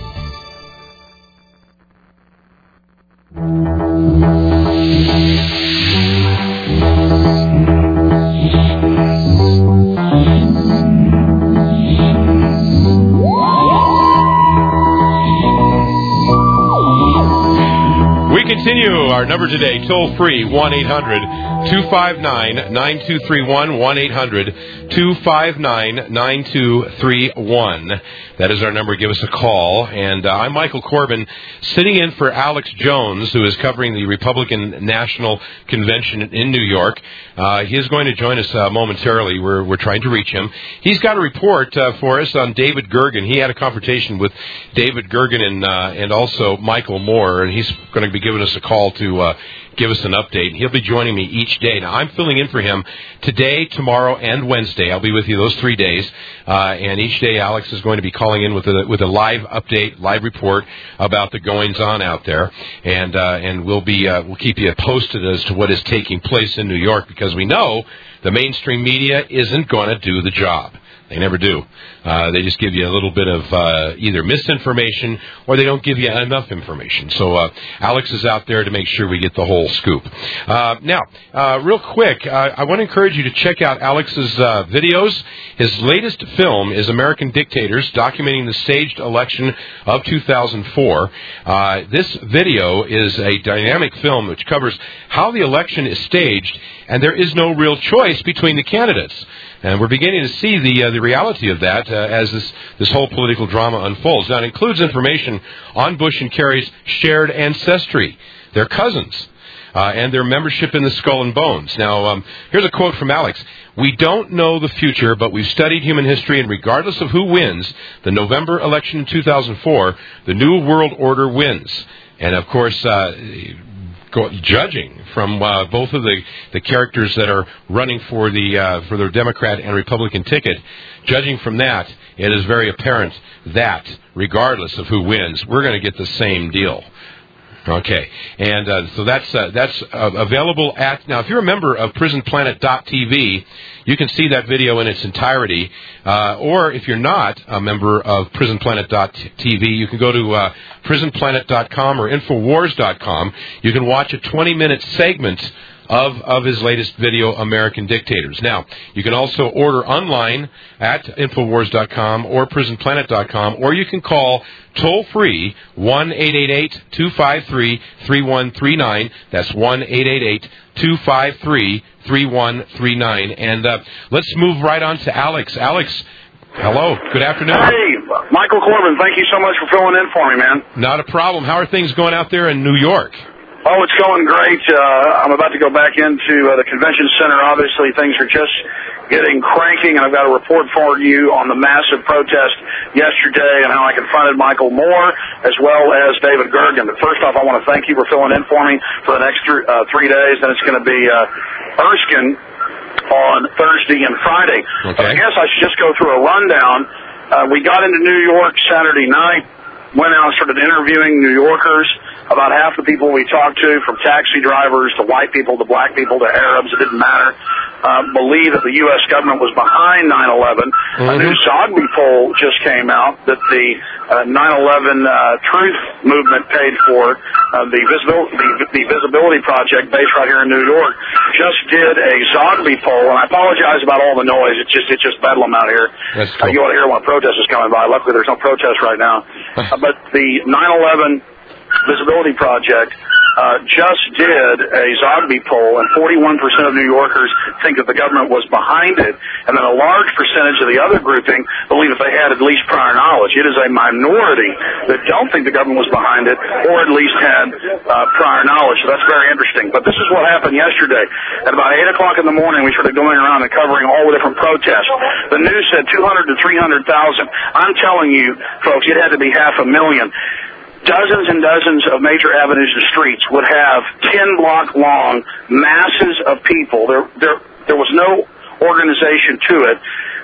We continue our number today, toll free, one eight hundred two five nine nine two three one, one eight hundred two five nine nine two three one. That is our number. Give us a call. And uh, I'm Michael Corbin, sitting in for Alex Jones, who is covering the Republican National Convention in New York. Uh, he is going to join us uh, momentarily. We're, we're trying to reach him. He's got a report uh, for us on David Gergen. He had a confrontation with David Gergen and, uh, and also Michael Moore, and he's going to be giving us a call to uh, give us an update. He'll be joining me each day. Now, I'm filling in for him today, tomorrow, and Wednesday. I'll be with you those three days. Uh, and each day, Alex is going to be calling in with a, with a live update, live report about the goings-on out there. And uh, and we'll be uh, we'll keep you posted as to what is taking place in New York, because we know the mainstream media isn't going to do the job. They never do. Uh, they just give you a little bit of uh, either misinformation or they don't give you enough information. So uh, Alex is out there to make sure we get the whole scoop. Uh, now, uh, real quick, uh, I want to encourage you to check out Alex's uh, videos. His latest film is American Dictators, documenting the staged election of two thousand four. Uh, this video is a dynamic film which covers how the election is staged, and there is no real choice between the candidates. And we're beginning to see the uh, the reality of that uh, as this, this whole political drama unfolds. Now, it includes information on Bush and Kerry's shared ancestry, their cousins, uh, and their membership in the Skull and Bones. Now, um, here's a quote from Alex. "We don't know the future, but we've studied human history, and regardless of who wins the November election in two thousand four, the New World Order wins. and of course, uh, go, judging from uh, both of the, the characters that are running for the uh, for the Democrat and Republican ticket, judging from that, it is very apparent that regardless of who wins, we're going to get the same deal. Okay, and uh, so that's uh, that's uh, available at, now if you're a member of prison planet dot t v, you can see that video in its entirety, uh, or if you're not a member of prison planet dot t v, you can go to uh, prison planet dot com or infowars dot com. You can watch a twenty minute segment of of his latest video, American Dictators. Now, you can also order online at infowars dot com or prison planet dot com, or you can call toll-free one eight eight eight, two five three, three one three nine. That's one eight eight eight, two five three, three one three nine. And uh, let's move right on to Alex. Alex, hello. Good afternoon. Hey, Michael Corbin, thank you so much for filling in for me, man. Not a problem. How are things going out there in New York? Oh, it's going great. Uh, I'm about to go back into uh, the convention center. Obviously, things are just getting cranking, and I've got a report for you on the massive protest yesterday and how I confronted Michael Moore as well as David Gergen. But first off, I want to thank you for filling in for me for the next th- uh, three days. Then it's going to be uh, Erskine on Thursday and Friday. Okay. I guess I should just go through a rundown. Uh, we got into New York Saturday night, went out and started interviewing New Yorkers. About half the people we talked to, from taxi drivers to white people to black people to Arabs, it didn't matter, uh, believe that the U S government was behind nine eleven. Mm-hmm. A new Zogby poll just came out that the uh, nine eleven uh, Truth Movement paid for. Uh, the, visibility, the, the Visibility Project, based right here in New York, just did a Zogby poll, and I apologize about all the noise. It's just it's just bedlam out here. That's cool. Uh, you ought to hear when a protest is coming by. Luckily, there's no protest right now. uh, but the nine eleven Visibility Project uh, just did a Zogby poll, and forty-one percent of New Yorkers think that the government was behind it, and then a large percentage of the other grouping believe that they had at least prior knowledge. It is a minority that don't think the government was behind it, or at least had uh, prior knowledge. So that's very interesting. But this is what happened yesterday. At about eight o'clock in the morning, we started going around and covering all the different protests. The news said two hundred to three hundred thousand. I'm telling you, folks, it had to be half a million. Dozens and dozens of major avenues and streets would have ten-block-long masses of people. There, there, there was no organization to it.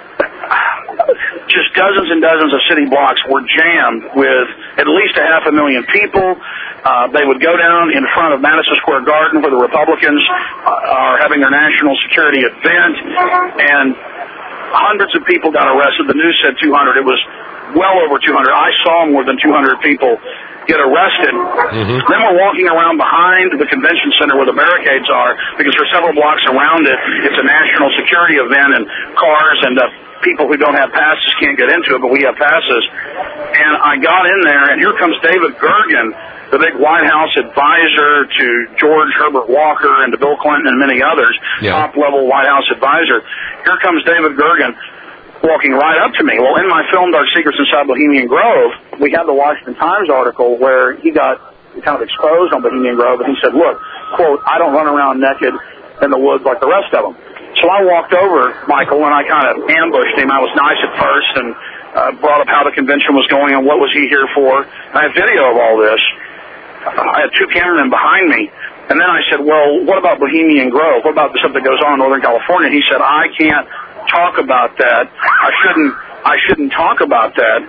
Just dozens and dozens of city blocks were jammed with at least a half a million people. Uh, they would go down in front of Madison Square Garden, where the Republicans uh, are having their national security event, and hundreds of people got arrested. The news said two hundred. It was well over two hundred. I saw more than two hundred people get arrested. Mm-hmm. Then we're walking around behind the convention center where the barricades are, because for several blocks around it, it's a national security event, and cars and uh, people who don't have passes can't get into it, but we have passes. And I got in there, and here comes David Gergen, the big White House advisor to George Herbert Walker and to Bill Clinton and many others, yeah. top-level White House advisor. Here comes David Gergen walking right up to me. Well, in my film, Dark Secrets Inside Bohemian Grove, we had the Washington Times article where he got kind of exposed on Bohemian Grove, and he said, look, quote, I don't run around naked in the woods like the rest of them. So I walked over, Michael, and I kind of ambushed him. I was nice at first and uh, brought up how the convention was going and what was he here for. And I have video of all this. I had two cameramen behind me. And then I said, well, what about Bohemian Grove? What about the stuff that goes on in Northern California? He said, I can't talk about that. I shouldn't I shouldn't talk about that.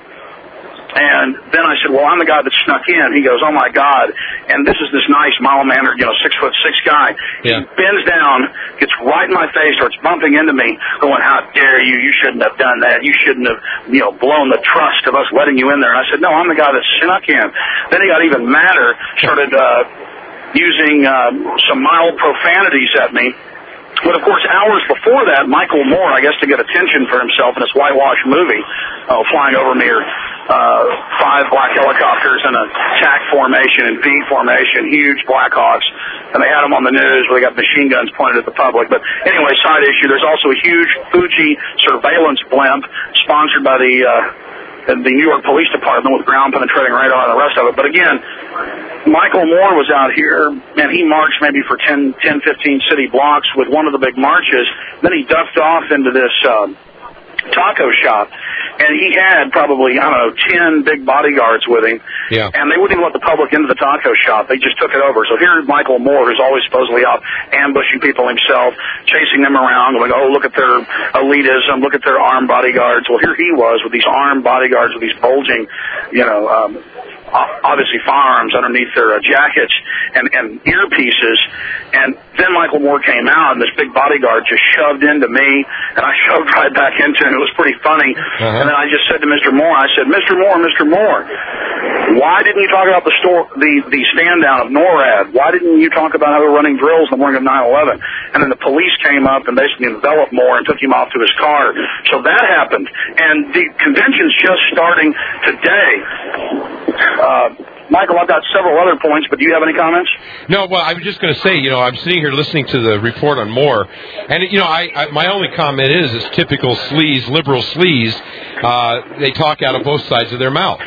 And then I said, well, I'm the guy that snuck in. He goes, oh, my God. And this is this nice, mild-mannered, you know, six-foot-six guy. Yeah. He bends down, gets right in my face, starts bumping into me, going, how dare you? You shouldn't have done that. You shouldn't have, you know, blown the trust of us letting you in there. And I said, no, I'm the guy that snuck in. Then he got even madder, started uh, using uh, some mild profanities at me. But, of course, hours before that, Michael Moore, I guess to get attention for himself in his whitewash movie, uh, flying over me are uh, five black helicopters in a T A C formation and V formation, huge Blackhawks, and they had them on the news where they got machine guns pointed at the public. But anyway, side issue, there's also a huge Fuji surveillance blimp sponsored by the uh, the New York Police Department with ground-penetrating radar and the rest of it. But, again, Michael Moore was out here, and he marched maybe for ten, ten, fifteen city blocks with one of the big marches. Then he ducked off into this uh, taco shop. and he had probably, I don't know, ten big bodyguards with him. Yeah. And they wouldn't even let the public into the taco shop. They just took it over. So here's Michael Moore, who's always supposedly out ambushing people himself, chasing them around, going, oh, look at their elitism, look at their armed bodyguards. Well, here he was with these armed bodyguards with these bulging, you know, um, obviously firearms underneath their uh, jackets and, and earpieces. And then Michael Moore came out, and this big bodyguard just shoved into me, and I shoved right back into him. It was pretty funny. Uh-huh. And then I just said to Mister Moore, I said, Mister Moore, Mister Moore, why didn't you talk about the store, the, the stand down of NORAD? Why didn't you talk about how they were running drills in the morning of nine eleven? And then the police came up and basically enveloped Moore and took him off to his car. So that happened. And the convention's just starting today. Uh, Michael, I've got several other points, but do you have any comments? No, well, I was just going to say, you know, I'm sitting here listening to the report on Moore, and, you know, I, I my only comment is, it's typical sleaze, liberal sleaze. Uh, they talk out of both sides of their mouth.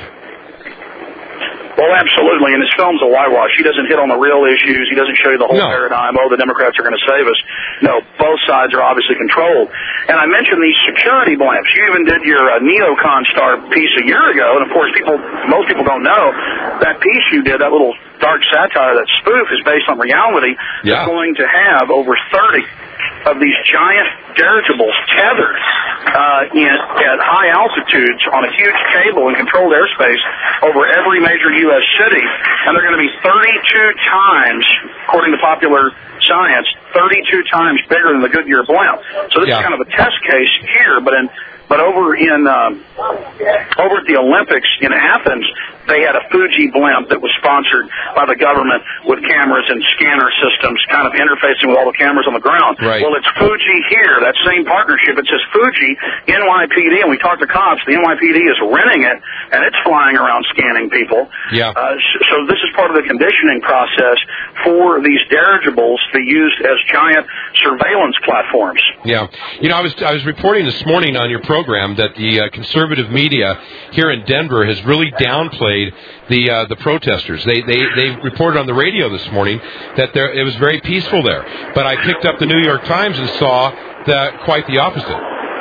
Well, absolutely, and his film's a whitewash. He doesn't hit on the real issues. He doesn't show you the whole no. paradigm, oh, the Democrats are going to save us. No, both sides are obviously controlled. And I mentioned these security blimps. You even did your uh, Neocon Star piece a year ago, and of course, people, most people don't know, that piece you did, that little dark satire, that spoof, is based on reality. Yeah. They're going to have over thirty of these giant dirigibles tethered uh, in, at high altitudes on a huge cable in controlled airspace over every major U S city, and they're going to be thirty-two times, according to Popular Science, thirty-two times bigger than the Goodyear blimp. So this yeah. is kind of a test case here, but in but over in um, over at the Olympics in Athens, they had a Fuji blimp that was sponsored by the government with cameras and scanner systems kind of interfacing with all the cameras on the ground. Right. Well, it's Fuji here, that same partnership. It says Fuji, N Y P D, and we talked to cops. The N Y P D is renting it, and it's flying around scanning people. Yeah. Uh, so this is part of the conditioning process for these dirigibles to be used as giant surveillance platforms. Yeah. You know, I was I was reporting this morning on your program that the uh, conservative media here in Denver has really downplayed the uh, the protesters. They they they reported on the radio this morning that there it was very peaceful there. But I picked up the New York Times and saw that quite the opposite.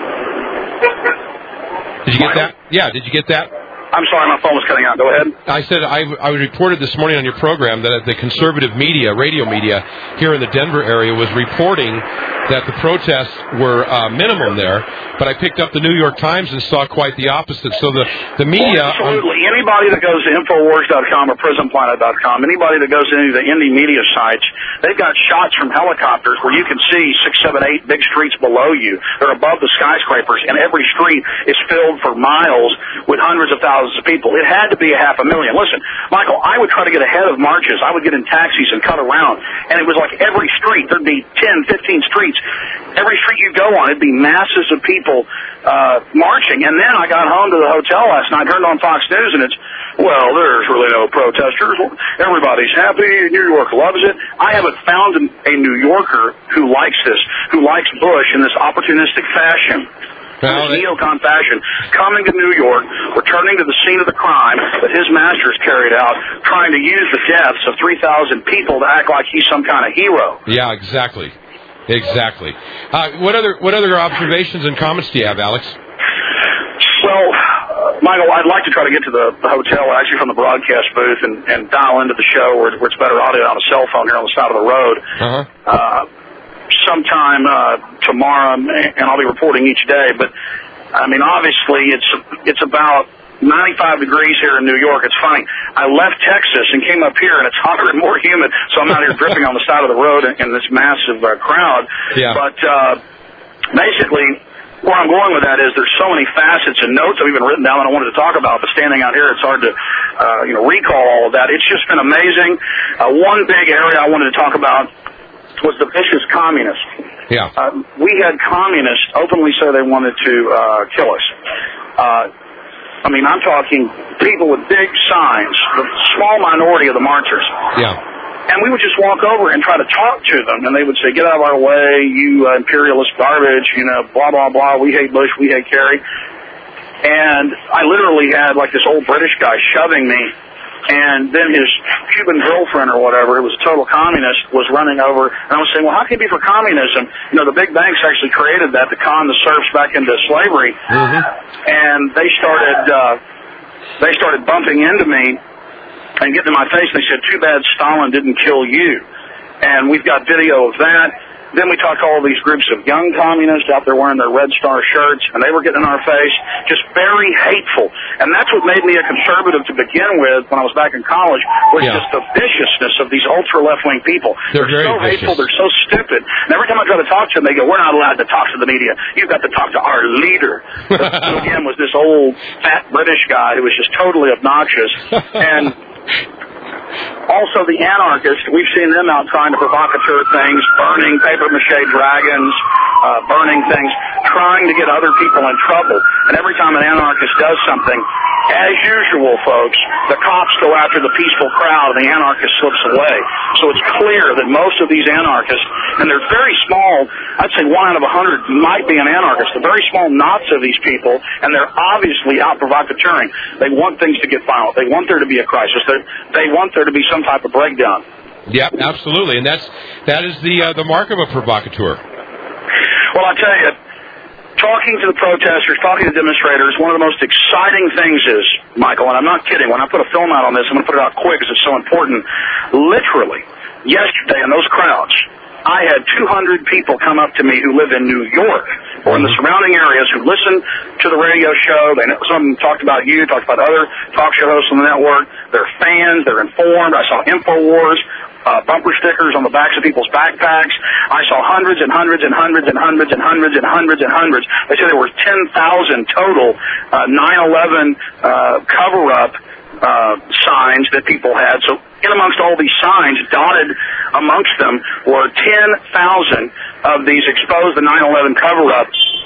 Did you get that? Yeah. Did you get that? I'm sorry, my phone was cutting out. Go ahead. I said I, I reported this morning on your program that the conservative media, radio media, here in the Denver area was reporting that the protests were uh, minimum there, but I picked up the New York Times and saw quite the opposite. So the, the media... Well, absolutely. Um, anybody that goes to Infowars dot com or Prison Planet dot com, anybody that goes to any of the indie media sites, they've got shots from helicopters where you can see six, seven, eight big streets below you. They're above the skyscrapers, and every street is filled for miles with hundreds of thousands of people. It had to be a half a million. Listen, Michael, I would try to get ahead of marches. I would get in taxis and cut around, and it was like every street, there'd be ten, fifteen streets. Every street you go on, it'd be masses of people uh, marching. And then I got home to the hotel last night, turned on Fox News, and it's, well, there's really no protesters. Everybody's happy. New York loves it. I haven't found a New Yorker who likes this, who likes Bush in this opportunistic fashion. Well, this neocon fashion, coming to New York, returning to the scene of the crime that his masters carried out, trying to use the deaths of three thousand people to act like he's some kind of hero. Yeah, exactly. Exactly. Uh, what other what other observations and comments do you have, Alex? Well, uh, Michael, I'd like to try to get to the, the hotel, actually from the broadcast booth, and, and dial into the show where, where it's better audio on a cell phone here on the side of the road. Uh-huh. Uh, sometime uh, tomorrow, and I'll be reporting each day. But, I mean, obviously it's it's about ninety-five degrees here in New York. It's funny. I left Texas and came up here, and it's hotter and more humid, so I'm out here dripping on the side of the road in, in this massive uh, crowd. Yeah. But uh, basically, where I'm going with that is there's so many facets and notes I've even written down that I wanted to talk about, but standing out here, it's hard to uh, you know recall all of that. It's just been amazing. Uh, one big area I wanted to talk about was the vicious communists. Yeah. Uh, we had communists openly say they wanted to uh, kill us. Uh, I mean, I'm talking people with big signs, the small minority of the marchers. Yeah. And we would just walk over and try to talk to them, and they would say, get out of our way, you uh, imperialist garbage, you know, blah, blah, blah, we hate Bush, we hate Kerry. And I literally had, like, this old British guy shoving me and then his Cuban girlfriend or whatever, who was a total communist, was running over, and I was saying, well, how can you be for communism? You know, the big banks actually created that to con the serfs back into slavery, mm-hmm. and they started, uh, they started bumping into me and getting in my face, and they said, too bad Stalin didn't kill you. And we've got video of that. Then we talked to all these groups of young communists out there wearing their Red Star shirts, and they were getting in our face, just very hateful. And that's what made me a conservative to begin with when I was back in college, was yeah. just the viciousness of these ultra-left-wing people. They're, they're so vicious. hateful, they're so stupid. And every time I try to talk to them, they go, we're not allowed to talk to the media. You've got to talk to our leader. Who, again, was this old, fat British guy who was just totally obnoxious. And also, the anarchists, we've seen them out trying to provocateur things, burning papier-mâché dragons, uh, burning things, trying to get other people in trouble. And every time an anarchist does something, as usual, folks, the cops go after the peaceful crowd and the anarchist slips away. So it's clear that most of these anarchists, and they're very small, I'd say one out of a hundred might be an anarchist, they're very small knots of these people, and they're obviously out provocateuring. They want things to get violent. They want there to be a crisis. They're, they want there to be some type of breakdown. Yep, absolutely, and that's that is the uh, the mark of a provocateur. Well, I tell you, talking to the protesters, talking to the demonstrators, one of the most exciting things is, Michael, and I'm not kidding, when I put a film out on this, I'm going to put it out quick because it's so important. Literally, yesterday in those crowds, I had two hundred people come up to me who live in New York or in the surrounding areas who listen to the radio show. They know, some of them talked about you, talked about other talk show hosts on the network. They're fans. They're informed. I saw InfoWars uh, bumper stickers on the backs of people's backpacks. I saw hundreds and hundreds and hundreds and hundreds and hundreds and hundreds and hundreds. They said there were ten thousand total uh, nine eleven uh, cover-up uh, signs that people had. So in amongst all these signs, dotted amongst them were ten thousand of these expose the nine eleven cover-up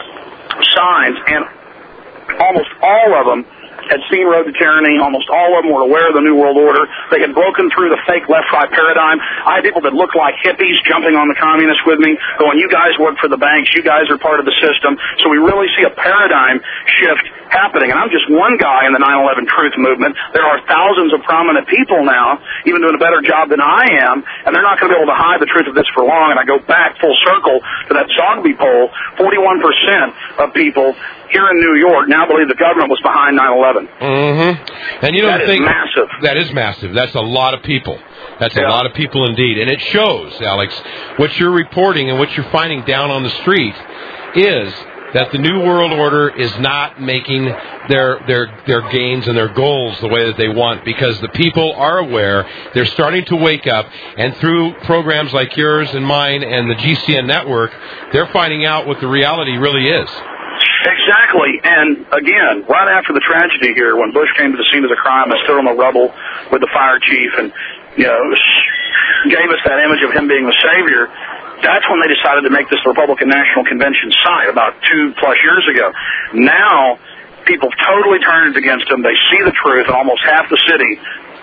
signs, and almost all of them had seen Road to Tyranny. Almost all of them were aware of the New World Order. They had broken through the fake left-right paradigm. I had people that looked like hippies jumping on the communists with me, going, you guys work for the banks. You guys are part of the system. So we really see a paradigm shift happening. And I'm just one guy in the nine eleven truth movement. There are thousands of prominent people now, even doing a better job than I am, and they're not going to be able to hide the truth of this for long. And I go back full circle to that Zogby poll. forty-one percent of people here in New York now believe the government was behind nine eleven. Mm-hmm. And you know, that the thing, is massive. That is massive. That's a lot of people. That's yeah. a lot of people indeed. And it shows, Alex, what you're reporting and what you're finding down on the street is that the New World Order is not making their their their gains and their goals the way that they want, because the people are aware. They're starting to wake up, and through programs like yours and mine and the G C N network, they're finding out what the reality really is. Exactly. And again, right after the tragedy here, when Bush came to the scene of the crime and stood on the rubble with the fire chief and, you know, gave us that image of him being the savior, that's when they decided to make this Republican National Convention site about two plus years ago. Now, people totally turned against him. They see the truth, and almost half the city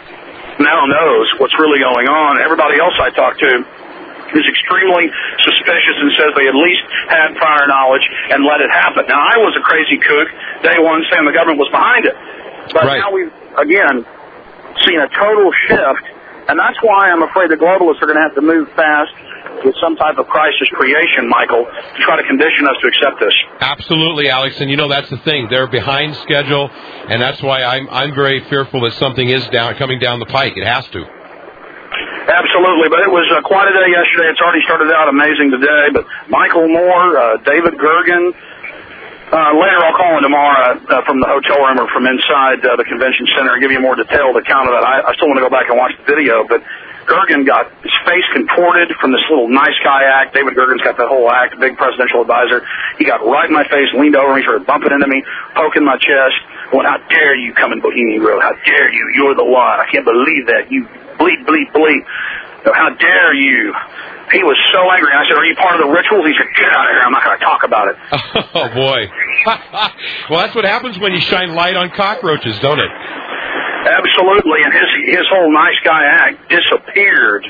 now knows what's really going on. Everybody else I talked to is extremely suspicious and says they at least had prior knowledge and let it happen. Now, I was a crazy kook day one saying the government was behind it. But right. now we've, again, seen a total shift, and that's why I'm afraid the globalists are going to have to move fast with some type of crisis creation, Michael, to try to condition us to accept this. Absolutely, Alex, and you know that's the thing. They're behind schedule, and that's why I'm I'm very fearful that something is down coming down the pike. It has to. Absolutely, but it was uh, quite a day yesterday. It's already started out amazing today, but Michael Moore, uh, David Gergen, uh, later I'll call in tomorrow uh, from the hotel room or from inside uh, the convention center and give you a more detailed account of that. I, I still want to go back and watch the video, but Gergen got his face contorted from this little nice guy act. David Gergen's got that whole act, big presidential advisor. He got right in my face, leaned over me, started bumping into me, poking my chest, going, how dare you come in Bohemian Grove? How dare you? You're the one. I can't believe that. You bleep, bleep, bleep. How dare you? He was so angry. I said, are you part of the rituals? He said, get out of here. I'm not going to talk about it. Oh, boy. Well, that's what happens when you shine light on cockroaches, don't it? Absolutely, and his his whole nice guy act disappeared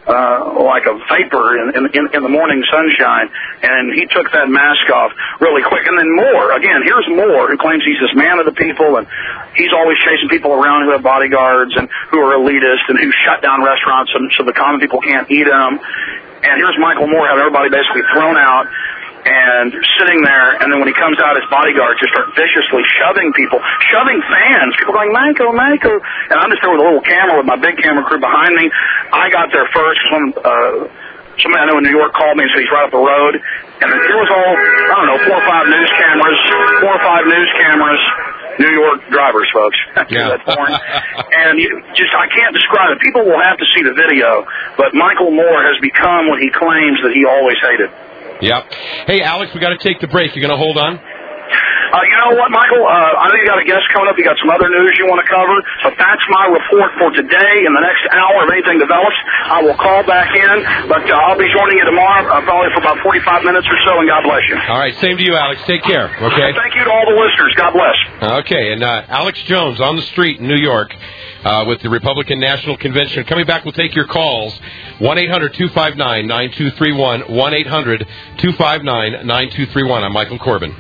uh, like a vapor in, in, in the morning sunshine, and he took that mask off really quick. And then Moore, again, here's Moore, who claims he's this man of the people, and he's always chasing people around who have bodyguards and who are elitist and who shut down restaurants and so the common people can't eat them. And here's Michael Moore having everybody basically thrown out and sitting there, and then when he comes out, his bodyguards just start viciously shoving people, shoving fans, people going, Michael, Michael. And I'm just there with a little camera with my big camera crew behind me. I got there first. Some, uh, somebody I know in New York called me and said he's right up the road. And there was all, I don't know, four or five news cameras, four or five news cameras, New York drivers, folks. Yeah. That's foreign. And you just, I can't describe it. People will have to see the video, but Michael Moore has become what he claims that he always hated. Yep. Hey, Alex, we got to take the break. You going to hold on? Uh, you know what, Michael? Uh, I know you got a guest coming up. You got some other news you want to cover. So that's my report for today. In the next hour, if anything develops, I will call back in. But uh, I'll be joining you tomorrow, uh, probably for about forty-five minutes or so, and God bless you. All right, same to you, Alex. Take care, okay? Thank you to all the listeners. God bless. Okay, and uh, Alex Jones on the street in New York uh, with the Republican National Convention. Coming back, we'll take your calls. one eight hundred two five nine nine two three one. one eight hundred two five nine nine two three one. I'm Michael Corbin.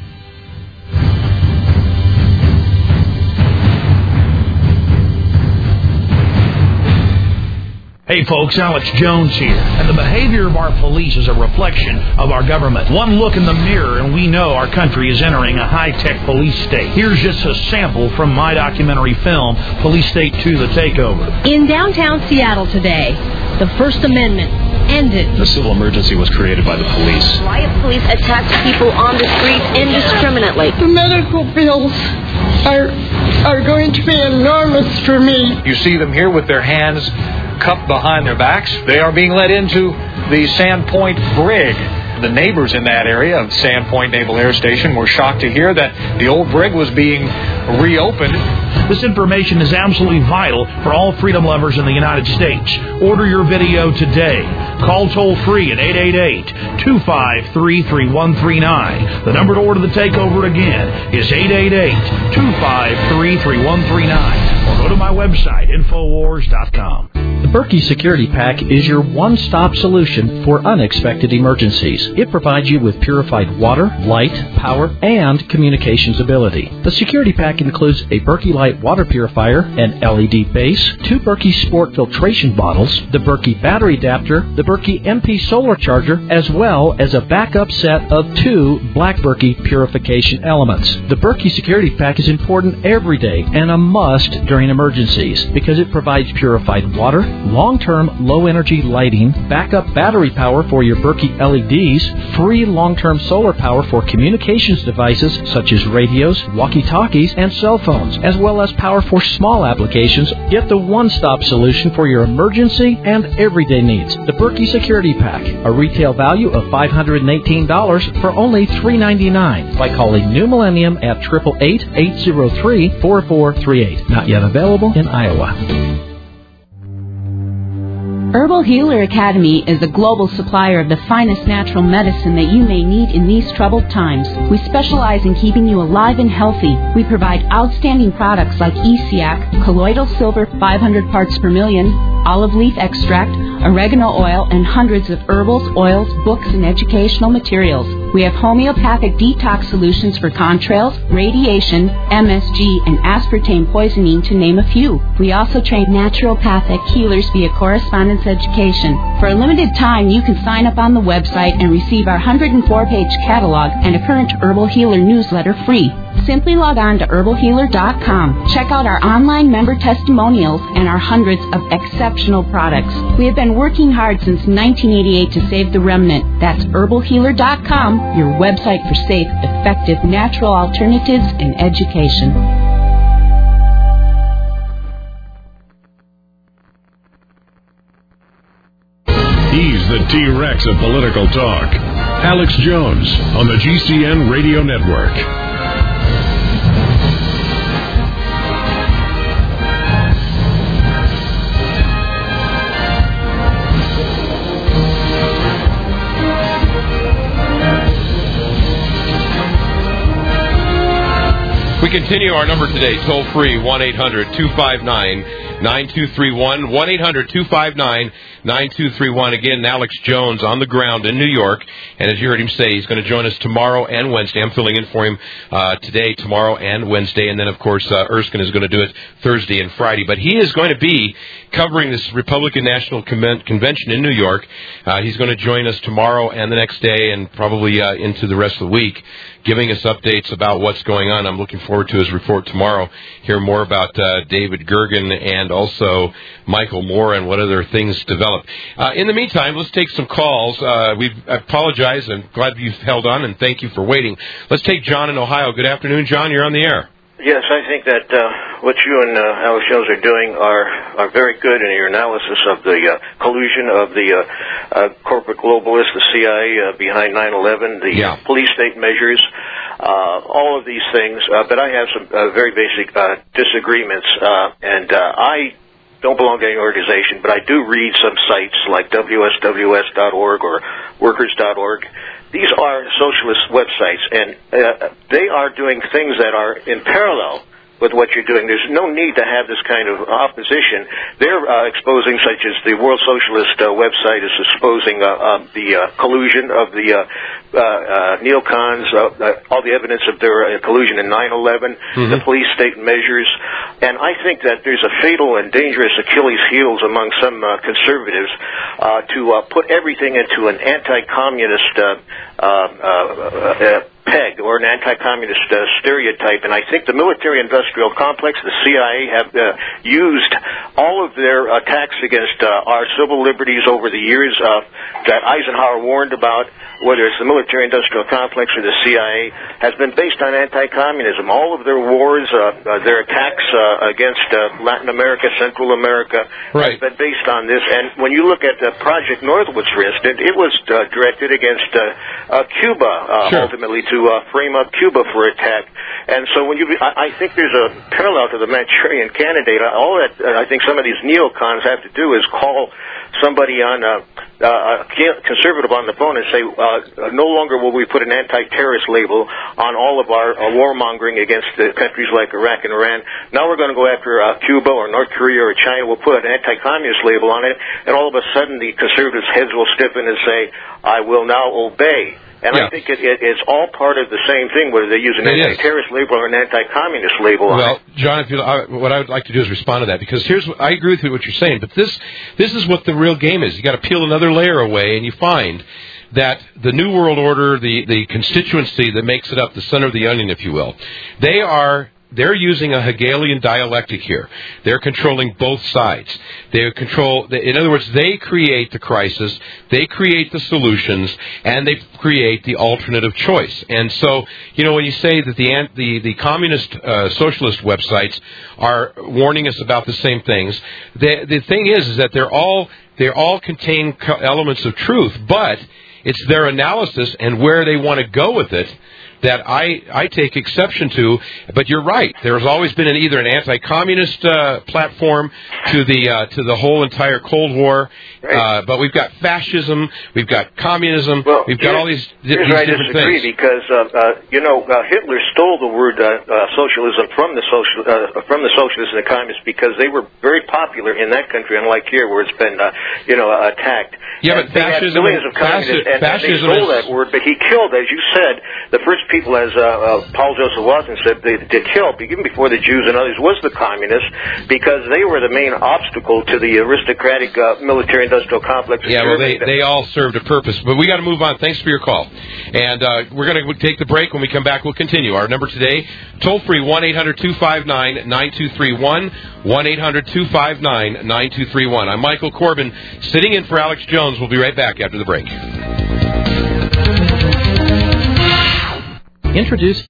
Hey folks, Alex Jones here, and the behavior of our police is a reflection of our government. One look in the mirror and we know our country is entering a high-tech police state. Here's just a sample from my documentary film, Police State two, The Takeover. In downtown Seattle today, the First Amendment ended. The civil emergency was created by the police. Riot police attacked people on the streets indiscriminately. The medical bills are, are going to be enormous for me. You see them here with their hands cupped behind their backs. They are being led into the Sandpoint Brig. The neighbors in that area of Sandpoint Naval Air Station were shocked to hear that the old brig was being reopened. This information is absolutely vital for all freedom lovers in the United States. Order your video today. Call toll-free at eight eight eight, two five three, three one three nine. The number to order The Takeover again is eight eight eight, two five three, three one three nine. Or go to my website, infowars dot com. The Berkey Security Pack is your one-stop solution for unexpected emergencies. It provides you with purified water, light, power, and communications ability. The Security Pack includes a Berkey Light water purifier, an L E D base, two Berkey Sport filtration bottles, the Berkey battery adapter, the Berkey M P solar charger, as well as a backup set of two Black Berkey purification elements. The Berkey Security Pack is important every day and a must during emergencies because it provides purified water, long-term low-energy lighting, backup battery power for your Berkey L E Ds, free long-term solar power for communications devices such as radios, walkie-talkies, and cell phones, as well as power for small applications. Get the one-stop solution for your emergency and everyday needs. The Berkey Security Pack, a retail value of five hundred eighteen dollars for only three ninety-nine by calling New Millennium at eight eight eight, eight zero three, four four three eight. Not yet available in Iowa. Herbal Healer Academy is a global supplier of the finest natural medicine that you may need in these troubled times. We specialize in keeping you alive and healthy. We provide outstanding products like E C A C, colloidal silver five hundred parts per million, olive leaf extract, oregano oil, and hundreds of herbals, oils, books, and educational materials. We have homeopathic detox solutions for contrails, radiation, M S G, and aspartame poisoning, to name a few. We also train naturopathic healers via correspondence education. For a limited time, you can sign up on the website and receive our one hundred four page catalog and a current Herbal Healer newsletter free. Simply log on to herbal healer dot com. Check out our online member testimonials and our hundreds of exceptional products. We have been working hard since nineteen eighty-eight to save the remnant. That's herbal healer dot com, your website for safe, effective, natural alternatives and education. He's the T-Rex of political talk. Alex Jones on the G C N Radio Network. We continue our number today, toll-free, one eight hundred two five nine nine two three one, one eight hundred two five nine nine two three one. Again, Alex Jones on the ground in New York. And as you heard him say, he's going to join us tomorrow and Wednesday. I'm filling in for him uh, today, tomorrow, and Wednesday. And then, of course, uh, Erskine is going to do it Thursday and Friday. But he is going to be covering this Republican National Con- Convention in New York. Uh, he's going to join us tomorrow and the next day and probably uh, into the rest of the week, giving us updates about what's going on. I'm looking forward to his report tomorrow, hear more about uh, David Gergen and also Michael Moore and what other things develop. Uh, in the meantime, let's take some calls. Uh, we apologize. I'm glad you've held on, and thank you for waiting. Let's take John in Ohio. Good afternoon, John. You're on the air. Yes, I think that uh, what you and uh, Alex Jones are doing are are very good in your analysis of the uh, collusion of the uh, uh, corporate globalists, the C I A uh, behind nine eleven, the yeah. police state measures, uh, all of these things. Uh, but I have some uh, very basic uh, disagreements, uh, and uh, I don't belong to any organization, but I do read some sites like W S W S dot org or workers dot org. These are socialist websites, and uh, they are doing things that are in parallel with what you're doing. There's no need to have this kind of opposition. They're uh, exposing, such as the World Socialist uh, website is exposing uh, uh, the uh, collusion of the uh, uh, uh, neocons, uh, uh, all the evidence of their uh, collusion in nine eleven, mm-hmm. the police state measures. And I think that there's a fatal and dangerous Achilles heels among some uh, conservatives uh, to uh, put everything into an anti-communist uh, uh, uh, uh, peg or an anti-communist uh, stereotype, and I think the military-industrial complex, the C I A, have uh, used all of their attacks against uh, our civil liberties over the years uh, that Eisenhower warned about, whether it's the military-industrial complex or the C I A, has been based on anti-communism. All of their wars, uh, uh, their attacks uh, against uh, Latin America, Central America, right. have been based on this. And when you look at uh, Project Northwoods Wrist, it, it was uh, directed against uh, uh, Cuba, uh, sure. ultimately, to to uh, frame up Cuba for attack. And so when you, I, I think there's a parallel to the Manchurian Candidate. All that uh, I think some of these neocons have to do is call somebody on a, uh, a conservative on the phone and say, uh, no longer will we put an anti-terrorist label on all of our uh, warmongering against uh, countries like Iraq and Iran. Now we're going to go after uh, Cuba or North Korea or China. We'll put an anti-communist label on it, and all of a sudden the conservatives' heads will stiffen and say, I will now obey. And yeah. I think it, it, it's all part of the same thing, whether they use an it anti-terrorist is. label or an anti-communist label on well, it. Well, John, if you, I, what I would like to do is respond to that, because here's what, I agree with you what you're saying, but this this is what the real game is. You got to peel another layer away, and you find that the New World Order, the, the constituency that makes it up, the center of the onion, if you will, they are... They're using a Hegelian dialectic here. They're controlling both sides. They control, in other words, they create the crisis, they create the solutions, and they create the alternative choice. And so, you know, when you say that the the, the communist, uh, socialist websites are warning us about the same things, the the thing is, is that they're all they all contain elements of truth, but it's their analysis and where they want to go with it that I, I take exception to. But you're right. There's always been an, either an anti-communist uh, platform to the uh, to the whole entire Cold War. Uh, but we've got fascism, we've got communism, well, we've got all these, here's these where I different disagree things. Because uh, uh, you know uh, Hitler stole the word uh, uh, socialism from the social uh, from the socialists and the communists because they were very popular in that country, unlike here where it's been uh, you know attacked. Yeah, and but they fascism, had millions of communists, and, and they stole is... that word. But he killed, as you said, the first people, as uh, uh, Paul Joseph Watson said, they, to kill, even before the Jews and others, was the communists, because they were the main obstacle to the aristocratic uh, military-industrial complex. Yeah, well, they, they all served a purpose. But we got to move on. Thanks for your call. And uh, we're going to take the break. When we come back, we'll continue. Our number today, toll-free, one eight hundred two five nine nine two three one, one eight hundred two five nine nine two three one. I'm Michael Corbin, sitting in for Alex Jones. We'll be right back after the break. Introduce